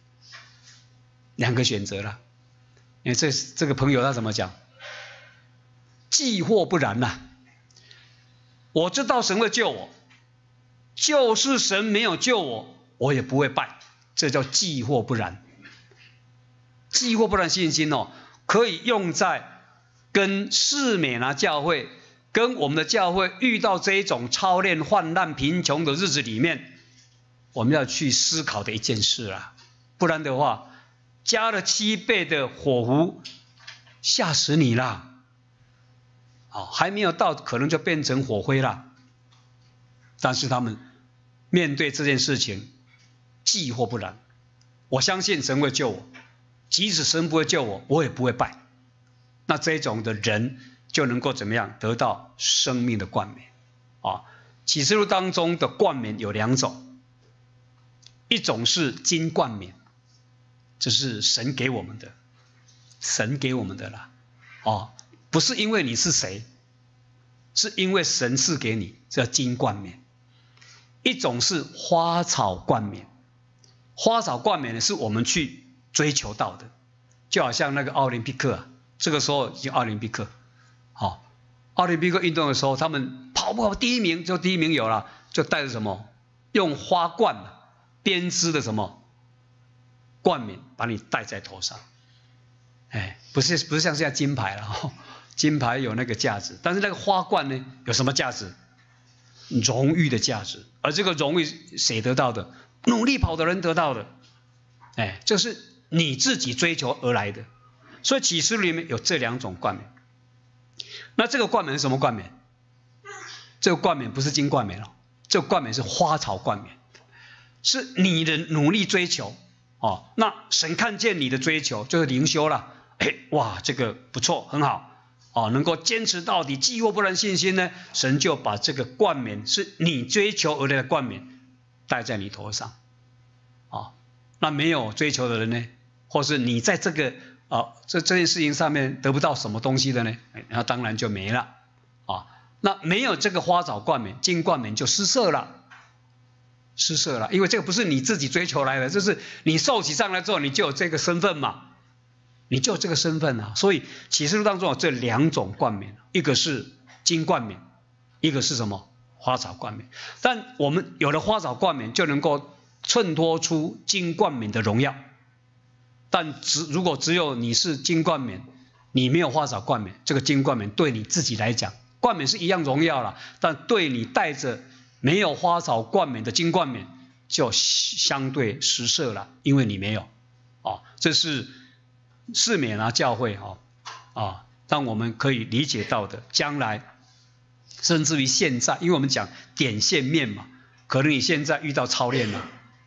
，2个选择了。因为这个朋友他怎么讲？既或不然呐，我知道神会救我，就是神没有救我，我也不会拜。这叫既或不然。既或不然信心哦，可以用在跟士美拿教会、跟我们的教会遇到这一种操练、患难、贫穷的日子里面，我们要去思考的一件事啊。不然的话，加了7倍的火湖，吓死你了！还没有到，可能就变成火灰了。但是他们面对这件事情，既或不然，我相信神会救我，即使神不会救我，我也不会败。那这种的人就能够怎么样得到生命的冠冕启示录当中的冠冕有2种，一种是金冠冕，这是神给我们的，神给我们的啦不是因为你是谁，是因为神赐给你，这叫金冠冕。一种是花草冠冕，花草冠冕呢是我们去追求到的，就好像那个奥林匹克这个时候已经奥林匹克奥林匹克运动的时候，他们跑第一名就第一名有了，就带着什么用花冠编织的什么冠冕把你戴在头上。不是像现在金牌了金牌有那个价值，但是那个花冠呢有什么价值？荣誉的价值。而这个荣誉谁得到的？努力跑的人得到的。这是你自己追求而来的。所以启示录里面有这2种冠冕。那这个冠冕是什么冠冕？这个冠冕不是金冠冕这个冠冕是花草冠冕，是你的努力追求那神看见你的追求就是灵修了，哇，这个不错，很好能够坚持到底，既或不然信心呢，神就把这个冠冕是你追求而来的冠冕戴在你头上那没有追求的人呢，或是你在这个这件事情上面得不到什么东西的呢，那当然就没了那没有这个花草冠冕、金冠冕就失色了，因为这个不是你自己追求来的，这是你受洗上来之后你就有这个身份嘛，你就有这个身份所以启示录当中有这2种冠冕，一个是金冠冕，一个是什么？花草冠冕。但我们有了花草冠冕，就能够衬托出金冠冕的荣耀。但如果只有你是金冠冕，你没有花草冠冕，这个金冠冕对你自己来讲，冠冕是一样荣耀了，但对你带着没有花草冠冕的金冠冕就相对失色了，因为你没有这是士美拿教会让我们可以理解到的，将来甚至于现在，因为我们讲点线面嘛，可能你现在遇到操练了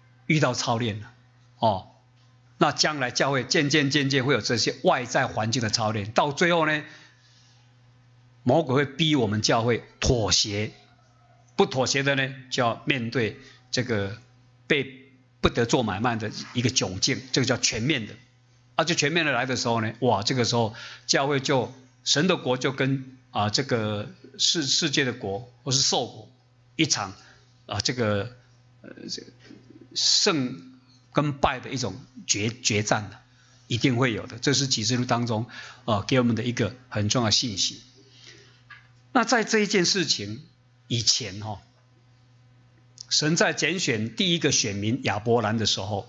那将来教会渐渐会有这些外在环境的操练，到最后呢，魔鬼会逼我们教会妥协，不妥协的呢，就要面对这个被不得做买卖的一个窘境，这个叫全面的就全面的来的时候呢，哇，这个时候教会就神的国就跟这个世界的国或是兽国一场这个胜跟败的一种决战了一定会有的。这是启示录当中给我们的一个很重要的信息。那在这一件事情以前神在拣选第一个选民亚伯兰的时候，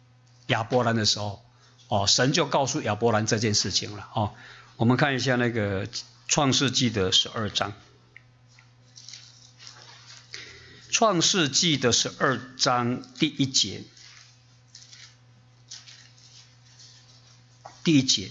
神就告诉亚伯兰这件事情了我们看一下那个创世纪的12章，创世纪的12章第1节，第1节，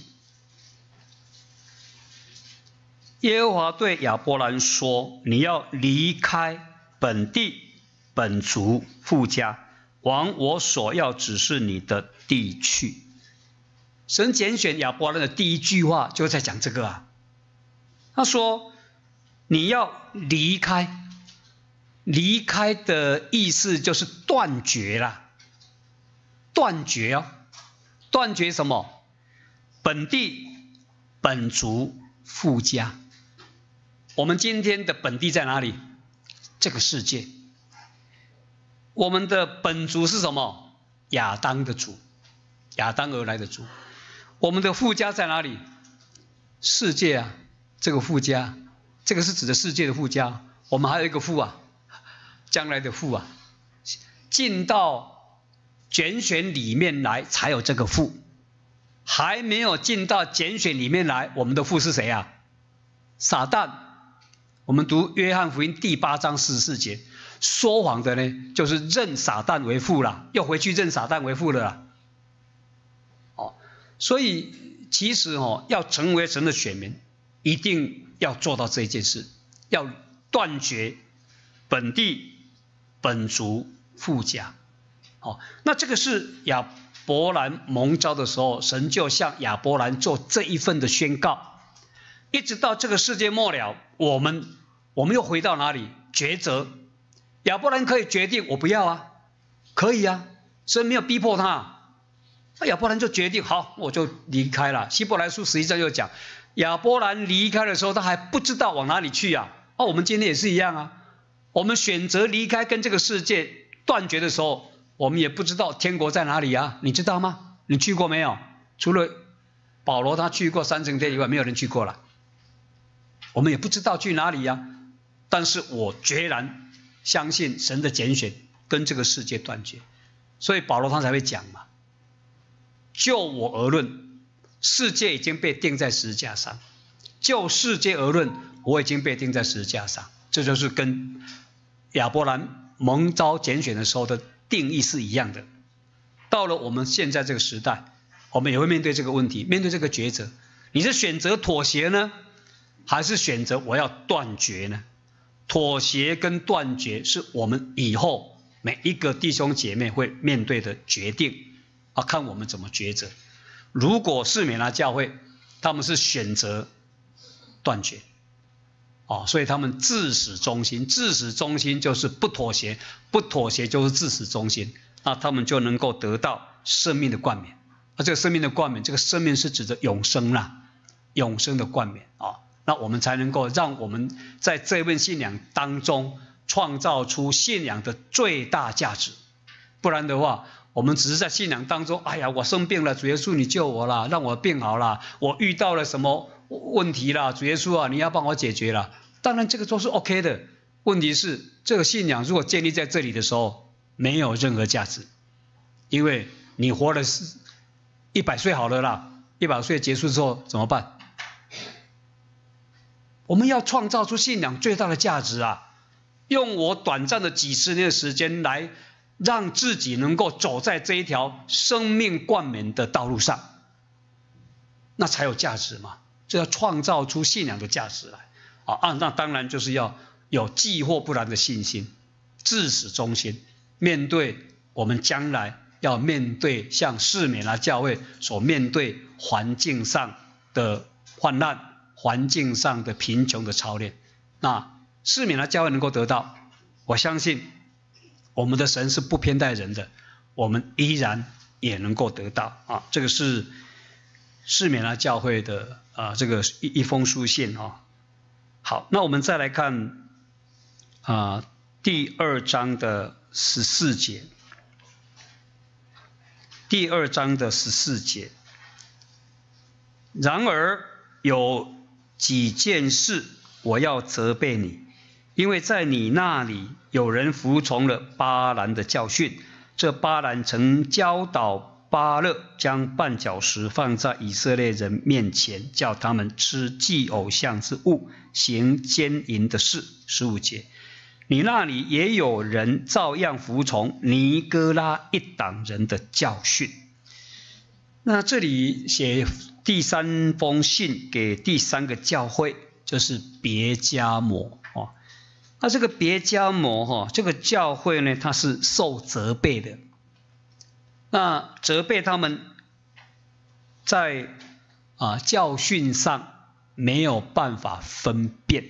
耶和华对亚伯兰说：“你要离开本地、本族、父家，往我所要指示你的地去。”神拣选亚伯兰的第一句话就在讲这个他说：“你要离开。”离开的意思就是断绝啦，断绝断绝什么？本地、本族、父家。我们今天的本地在哪里？这个世界。我们的本族是什么？亚当的族，亚当而来的族。我们的父家在哪里？世界这个父家，这个是指的世界的父家。我们还有一个父将来的父进到拣选里面来才有这个父，还没有进到拣选里面来，我们的父是谁撒旦。我们读约翰福音第8章44节，说谎的呢，就是认撒旦为父了，又回去认撒旦为父了所以其实要成为神的选民，一定要做到这件事，要断绝本地、本族、父家那这个是亚伯兰蒙召的时候，神就向亚伯兰做这一份的宣告。一直到这个世界末了，我们又回到哪里？抉择。亚伯兰可以决定我不要可以神没有逼迫他那亚伯兰就决定好，我就离开了。希伯来书11章又讲，亚伯兰离开的时候，他还不知道往哪里去我们今天也是一样我们选择离开跟这个世界断绝的时候，我们也不知道天国在哪里你知道吗？你去过没有？除了保罗他去过3层天以外，没有人去过了。我们也不知道去哪里但是我决然相信神的拣选跟这个世界断绝，所以保罗他才会讲嘛，就我而论，世界已经被钉在十字架上；就世界而论，我已经被钉在十字架上。这就是跟亚伯兰蒙召拣选的时候的定义是一样的。到了我们现在这个时代，我们也会面对这个问题，面对这个抉择，你是选择妥协呢，还是选择我要断绝呢？妥协跟断绝是我们以后每一个弟兄姐妹会面对的决定看我们怎么抉择。如果士美拿教会他们是选择断绝所以他们至死忠心，至死忠心就是不妥协，不妥协就是至死忠心，那他们就能够得到生命的冠冕。这个生命的冠冕，这个生命是指的永生永生的冠冕那我们才能够让我们在这份信仰当中创造出信仰的最大价值。不然的话，我们只是在信仰当中，哎呀，我生病了，主耶稣你救我啦，让我病好了，我遇到了什么问题啦，主耶稣你要帮我解决了。当然这个都是 OK 的，问题是这个信仰如果建立在这里的时候，没有任何价值。因为你活了100岁好了啦，100岁结束之后怎么办？我们要创造出信仰最大的价值用我短暂的几十年的时间来让自己能够走在这一条生命冠冕的道路上，那才有价值嘛。这要创造出信仰的价值来那当然就是要有既或不然的信心，至死忠心，面对我们将来要面对像士美拿教会所面对环境上的患难，环境上的贫穷的操练，那士美拿教会能够得到，我相信我们的神是不偏待人的，我们依然也能够得到这个是士美拿教会的这个一封书信好，那我们再来看第2章的14节，第2章的14节， 然而有几件事我要责备你，因为在你那里有人服从了巴兰的教训。这巴兰曾教导巴勒将绊脚石放在以色列人面前，叫他们吃祭偶像之物，行奸淫的事。15节，你那里也有人照样服从尼哥拉一党人的教训。那这里写第3封信给第3个教会，就是别迦摩。那这个别迦摩这个教会呢，它是受责备的。那责备他们在教训上没有办法分辨，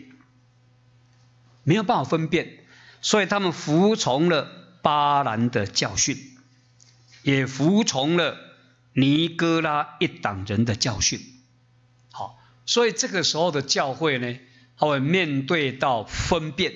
所以他们服从了巴兰的教训，也服从了尼哥拉一党人的教训。好，所以这个时候的教会呢，他会面对到分辨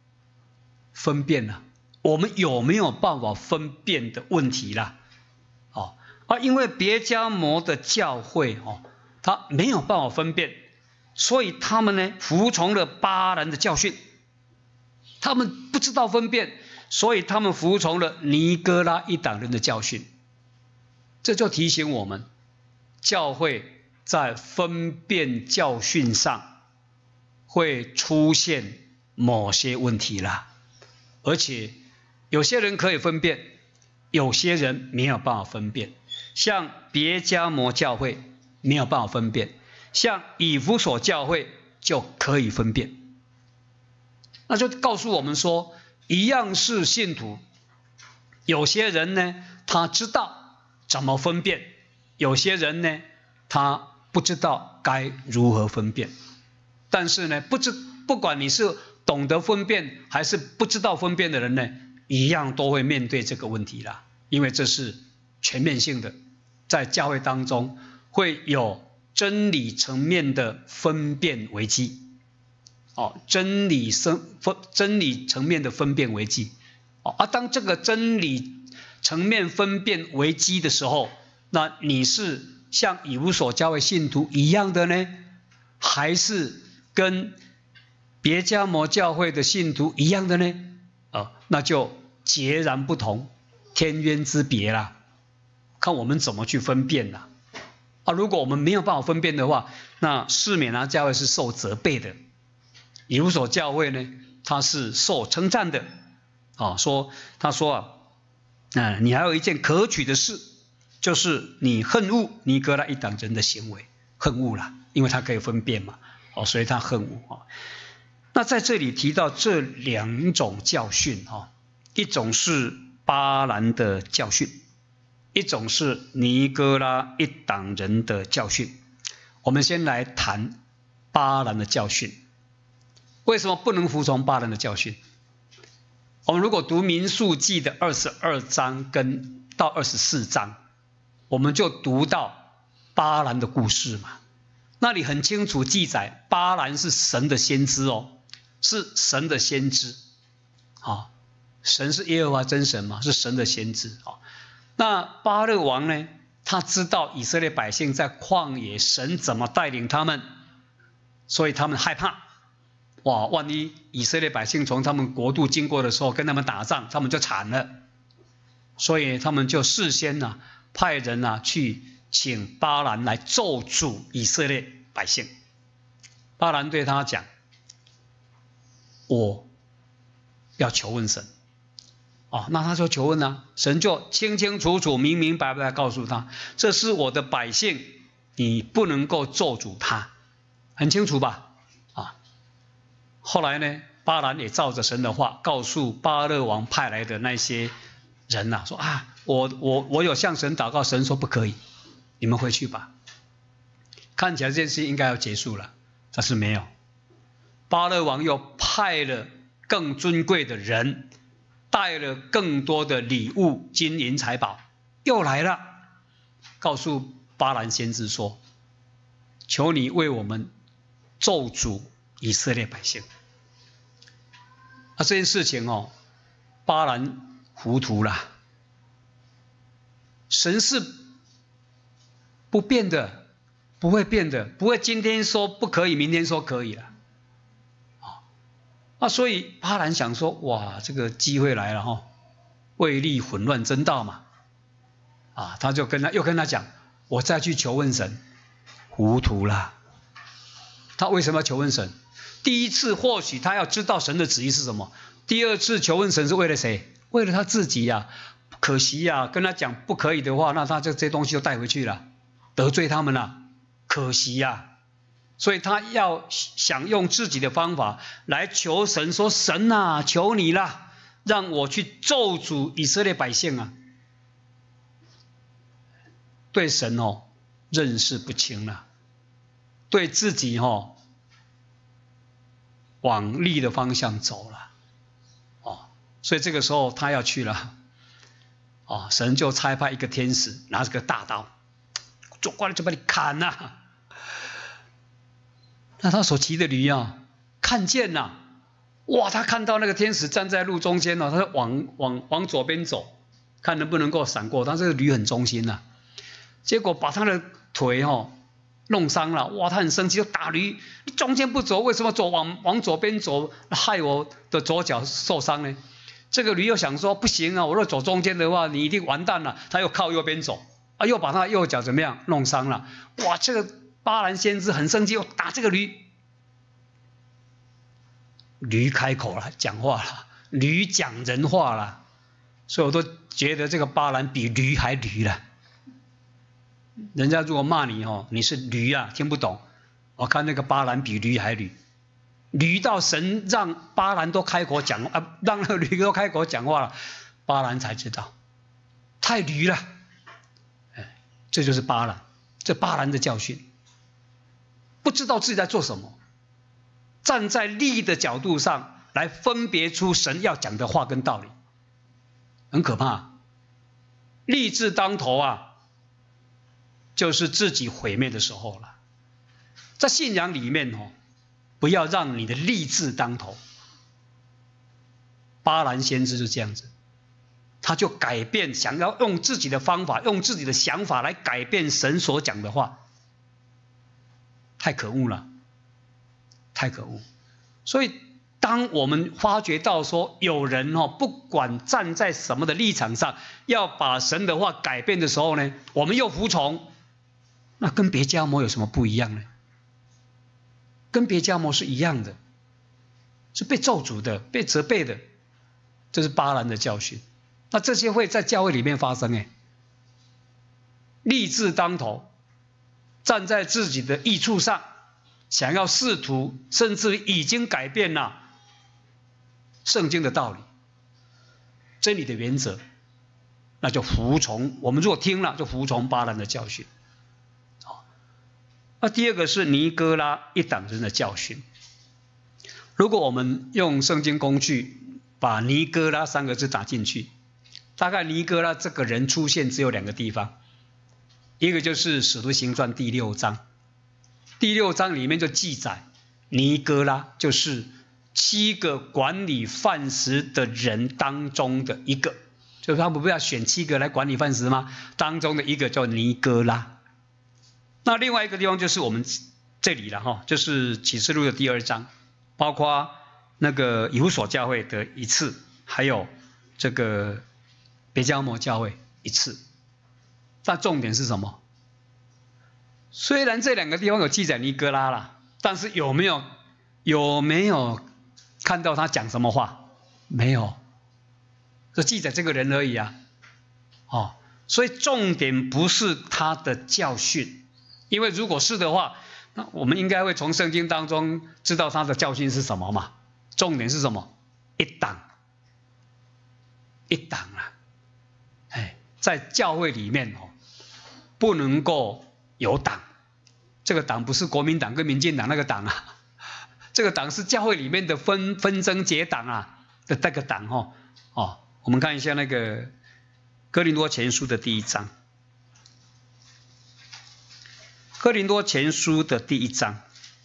我们有没有办法分辨的问题啦。因为别迦摩的教会他没有办法分辨，所以他们呢服从了巴兰的教训。他们不知道分辨，所以他们服从了尼哥拉一党人的教训。这就提醒我们，教会在分辨教训上会出现某些问题啦。而且有些人可以分辨，有些人没有办法分辨。像别迦摩教会没有办法分辨，像以弗所教会就可以分辨。那就告诉我们说，一样是信徒，有些人呢他知道怎么分辨，有些人呢他不知道该如何分辨。但是呢不管你是懂得分辨还是不知道分辨的人呢，一样都会面对这个问题啦。因为这是全面性的，在教会当中会有真理层面的分辨危机。真理层面的分辨危机。当这个真理层面分辨危机的时候，那你是像以弗所教会信徒一样的呢，还是跟别迦摩教会的信徒一样的呢？那就截然不同，天渊之别啦。看我们怎么去分辨啦。如果我们没有办法分辨的话，那士勉拿教会是受责备的，以弗所教会呢，他是受称赞的。他说你还有一件可取的事，就是你恨恶尼哥拉一党人的行为，恨恶啦，因为他可以分辨嘛，所以他恨恶。那在这里提到这2种教训，一种是巴兰的教训，一种是尼哥拉一党人的教训。我们先来谈巴兰的教训。为什么不能服从巴兰的教训？我们如果读民数记的22章跟到24章，我们就读到巴兰的故事嘛。那里很清楚记载，巴兰是神的先知是神的先知。神是耶和华真神嘛，是神的先知。那巴勒王呢，他知道以色列百姓在旷野神怎么带领他们，所以他们害怕。万一以色列百姓从他们国度经过的时候跟他们打仗，他们就惨了。所以他们就事先派人去请巴兰来咒诅以色列百姓。巴兰对他讲，我要求问神。那他就求问神就清清楚楚明明白白告诉他，这是我的百姓，你不能够咒诅他，很清楚吧？后来呢，巴兰也照着神的话告诉巴勒王派来的那些人说我有向神祷告，神说不可以，你们回去吧。看起来这件事应该要结束了，但是没有。巴勒王又派了更尊贵的人，带了更多的礼物、金银财宝，又来了，告诉巴兰先知说，求你为我们咒诅以色列百姓。这件事情巴兰糊涂了。神是不变的， 不会变的，不会今天说不可以，明天说可以了。所以巴兰想说，哇，这个机会来了哈，为利混乱真道嘛，他就又跟他讲，我再去求问神，糊涂了。他为什么要求问神？第一次或许他要知道神的旨意是什么，第二次求问神是为了谁？为了他自己呀。可惜呀，跟他讲不可以的话，那他这些东西就带回去了，得罪他们了，可惜呀。所以他要想用自己的方法来求神，说神啊，求你啦，让我去咒诅以色列百姓啊。对神认识不清了，对自己往利的方向走了，所以这个时候他要去了，神就差派一个天使拿着个大刀，走过来就把你砍了。那他所骑的驴看见了，哇！他看到那个天使站在路中间他就往左边走，看能不能够闪过。但这个驴很忠心结果把他的腿弄伤了，哇！他很生气，就打驴，你中间不走，为什么往左边走，害我的左脚受伤呢？这个驴又想说，不行我若走中间的话，你一定完蛋了。他又靠右边走，又把他右脚怎么样弄伤了，哇！这个巴兰先知很生气，又打这个驴。驴开口了，讲话了，驴讲人话了，所以我都觉得这个巴兰比驴还驴了。人家如果骂你你是驴听不懂，我看那个巴兰比驴还驴，驴到神让巴兰都开口讲让那个驴都开口讲话了，巴兰才知道，太驴了。这就是巴兰，这巴兰的教训，不知道自己在做什么，站在利的角度上来分别出神要讲的话跟道理，很可怕。利字当头就是自己毁灭的时候了。在信仰里面不要让你的利字当头。巴兰先知是这样子，他就改变，想要用自己的方法，用自己的想法来改变神所讲的话，太可恶了，太可恶。所以当我们发觉到说有人不管站在什么的立场上要把神的话改变的时候呢，我们又服从，那跟别迦摩有什么不一样呢？跟别迦摩是一样的，是被咒诅的，被责备的。这是巴兰的教训。那这些会在教会里面发生立志当头，站在自己的益处上，想要试图甚至已经改变了圣经的道理、真理的原则，那就服从。我们如果听了，就服从巴兰的教训。那第二个是尼哥拉一党人的教训。如果我们用圣经工具把尼哥拉三个字打进去，大概尼哥拉这个人出现只有2个地方，一个就是使徒行传第6章，第6章里面就记载尼哥拉就是7个管理饭食的人当中的一个，就是他们不要选7个来管理饭食吗？当中的一个叫尼哥拉。那另外一个地方就是我们这里了就是启示录的第2章，包括那个以弗所教会的一次，还有这个别迦摩教会一次。但重点是什么？虽然这2个地方有记载尼哥拉啦，但是有没有看到他讲什么话？没有，就记载这个人而已所以重点不是他的教训，因为如果是的话，那我们应该会从圣经当中知道他的教训是什么嘛。重点是什么？一党在教会里面不能够有党。这个党不是国民党跟民进党那个党这个党是教会里面的纷争结党的那个党我们看一下那个哥林多前书的第1章，哥林多前书的第1章。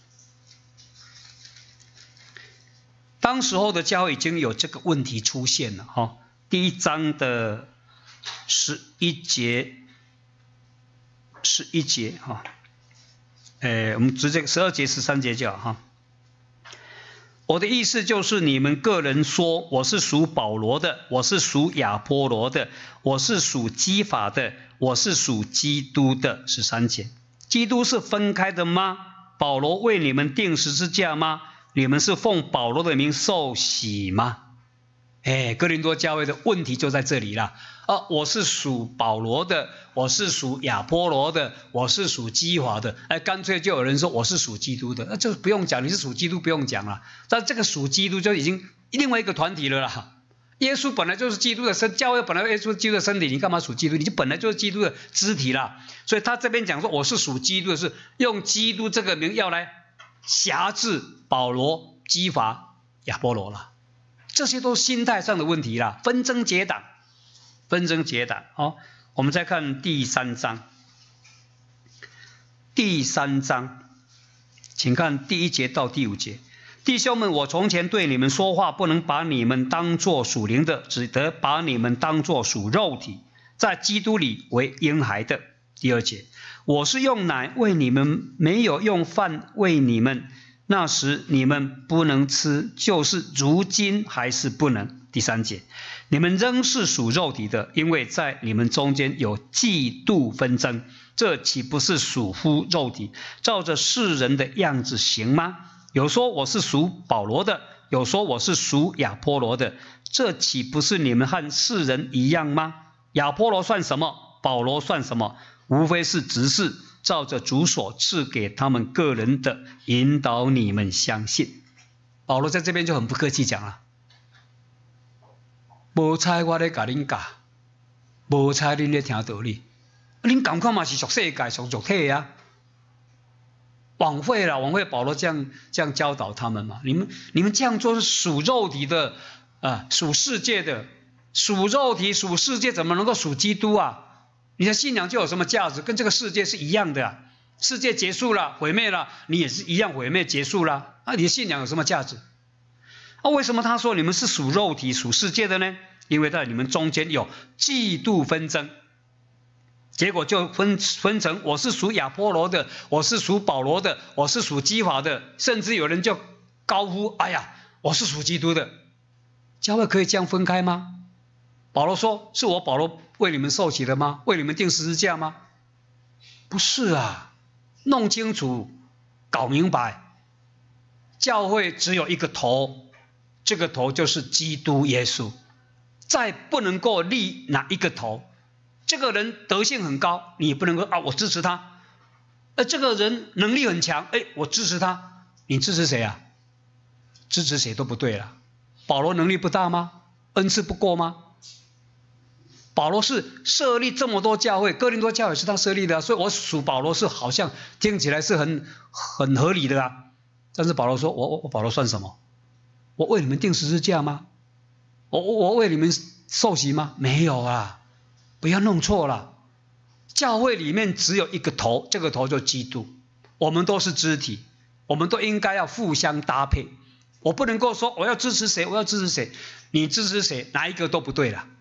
当时候的教会已经有这个问题出现了第1章的11节我们直接12节13节就好哈。我的意思就是你们个人说我是属保罗的，我是属亚波罗的，我是属基法的，我是属基督的。13节，基督是分开的吗？保罗为你们钉十字架吗？你们是奉保罗的名受洗吗？哥林多教会的问题就在这里了。我是属保罗的，我是属亚波罗的，我是属基法的。干脆就有人说我是属基督的，那就不用讲，你是属基督不用讲了。但这个属基督就已经另外一个团体了啦。耶稣本来就是基督的身，教会本来耶稣是基督的身体，你干嘛属基督？你就本来就是基督的肢体啦。所以他这边讲说我是属基督的，是用基督这个名要来辖制保罗、基法、亚波罗了。这些都是心态上的问题啦，纷争结党。我们再看第3章。第3章，请看第1节到第5节。弟兄们，我从前对你们说话，不能把你们当作属灵的，只得把你们当作属肉体，在基督里为婴孩的。第2节，我是用奶喂你们，没有用饭喂你们，那时你们不能吃，就是如今还是不能。第3节，你们仍是属肉体的，因为在你们中间有嫉妒纷争，这岂不是属乎肉体，照着世人的样子行吗？有说我是属保罗的，有说我是属亚波罗的，这岂不是你们和世人一样吗？亚波罗算什么？保罗算什么？无非是执事，照着主所赐给他们个人的，引导你们相信。保罗在这边就很不客气讲了，无猜我咧甲恁教，无猜恁咧听道理，恁同款嘛是属世界、属肉体啊。枉费了，枉费保罗这样教导他们嘛。你们这样做是属肉体的属世界的，属肉体属世界怎么能够属基督啊？你的信仰就有什么价值？跟这个世界是一样的啊。世界结束了，毁灭了，你也是一样毁灭结束了。你的信仰有什么价值？为什么他说你们是属肉体属世界的呢？因为在你们中间有嫉妒纷争，结果就分成我是属亚波罗的，我是属保罗的，我是属基法的，甚至有人就高呼哎呀我是属基督的。教会可以这样分开吗？保罗说是我保罗为你们受洗的吗？为你们钉十字架吗？不是啊，弄清楚搞明白，教会只有一个头，这个头就是基督耶稣，再不能够立哪一个头。这个人德性很高，你也不能够我支持他。这个人能力很强，我支持他。你支持谁啊？支持谁都不对了。保罗能力不大吗？恩赐不够吗？保罗是设立这么多教会，哥林多教会是他设立的，所以我属保罗是好像听起来是很合理的啊。但是保罗说我保罗算什么？我为你们钉十字架吗？我为你们受洗吗？没有啊，不要弄错了。教会里面只有一个头，这个头就是基督，我们都是肢体，我们都应该要互相搭配。我不能够说我要支持谁，我要支持谁，你支持谁，哪一个都不对了。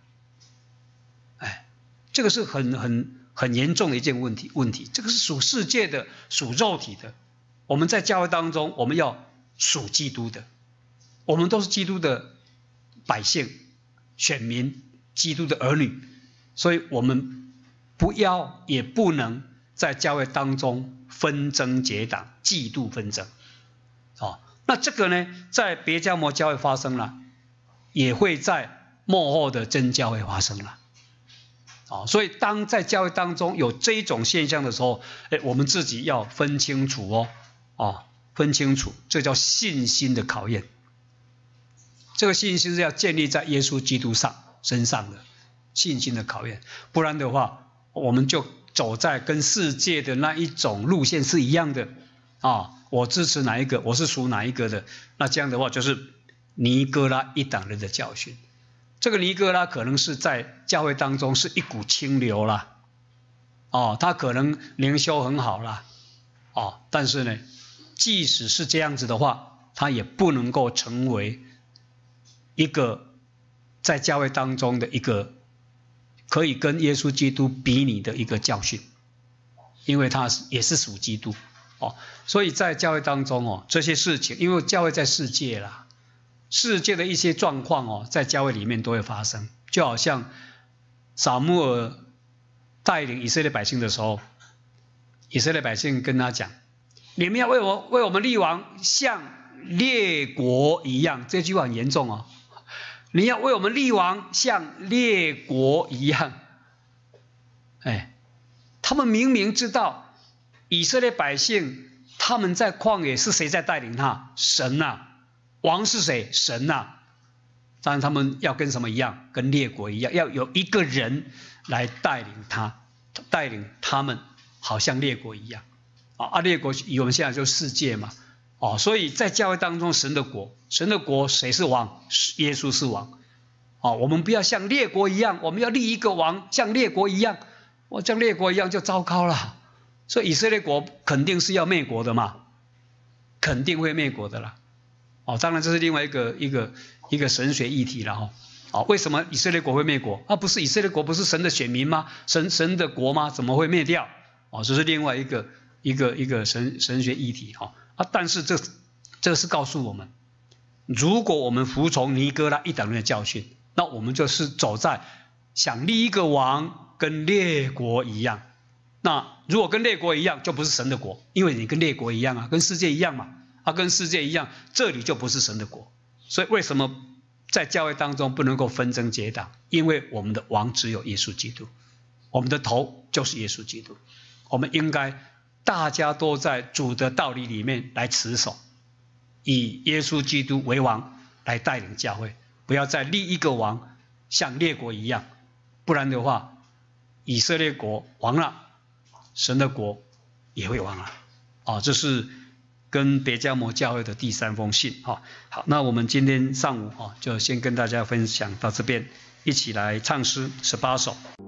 这个是很严重的一件问题，这个是属世界的，属肉体的。我们在教会当中，我们要属基督的，我们都是基督的百姓、选民、基督的儿女，所以我们不要也不能在教会当中纷争结党、嫉妒纷争。那这个呢，在别教摩教会发生了，也会在末后的真教会发生了。所以当在教会当中有这一种现象的时候，我们自己要分清楚分清楚，这叫信心的考验。这个信心是要建立在耶稣基督身上的信心的考验，不然的话，我们就走在跟世界的那一种路线是一样的我支持哪一个，我是属哪一个的，那这样的话就是尼哥拉一党人的教训。这个尼哥拉可能是在教会当中是一股清流啦，他可能灵修很好啦，但是呢，即使是这样子的话，他也不能够成为一个在教会当中的一个可以跟耶稣基督比拟的一个教训，因为他也是属基督， 哦，所以在教会当中哦，这些事情，因为教会在世界啦，世界的一些状况哦，在教会里面都会发生，就好像撒母耳带领以色列百姓的时候，以色列百姓跟他讲：“你们要为我们立王，像列国一样。”这句话很严重哦。你要为我们立王，像列国一样。哎，他们明明知道以色列百姓他们在旷野是谁在带领他？神呐。王是谁？神呐。当然他们要跟什么一样？跟列国一样，要有一个人来带领他们，好像列国一样。列国以我们现在就世界嘛。所以在教会当中，神的国谁是王？耶稣是王。我们不要像列国一样，我们要立一个王，像列国一样。像列国一样就糟糕了。所以以色列国肯定是要灭国的嘛，肯定会灭国的啦。当然这是另外一个神学议题了哈。为什么以色列国会灭国？不是以色列国不是神的选民吗？神的国吗？怎么会灭掉？这是另外一个神学议题哈。但是这是告诉我们，如果我们服从尼哥拉一党人的教训，那我们就是走在想立一个王跟列国一样。那如果跟列国一样，就不是神的国，因为你跟列国一样啊，跟世界一样嘛。跟世界一样，这里就不是神的国。所以为什么在教会当中不能够纷争结党？因为我们的王只有耶稣基督，我们的头就是耶稣基督。我们应该大家都在主的道理里面来持守，以耶稣基督为王来带领教会，不要再立一个王像列国一样，不然的话，以色列国亡了，神的国也会亡了。这是跟别迦摩教会的第3封信。好，那我们今天上午就先跟大家分享到这边，一起来唱诗18首。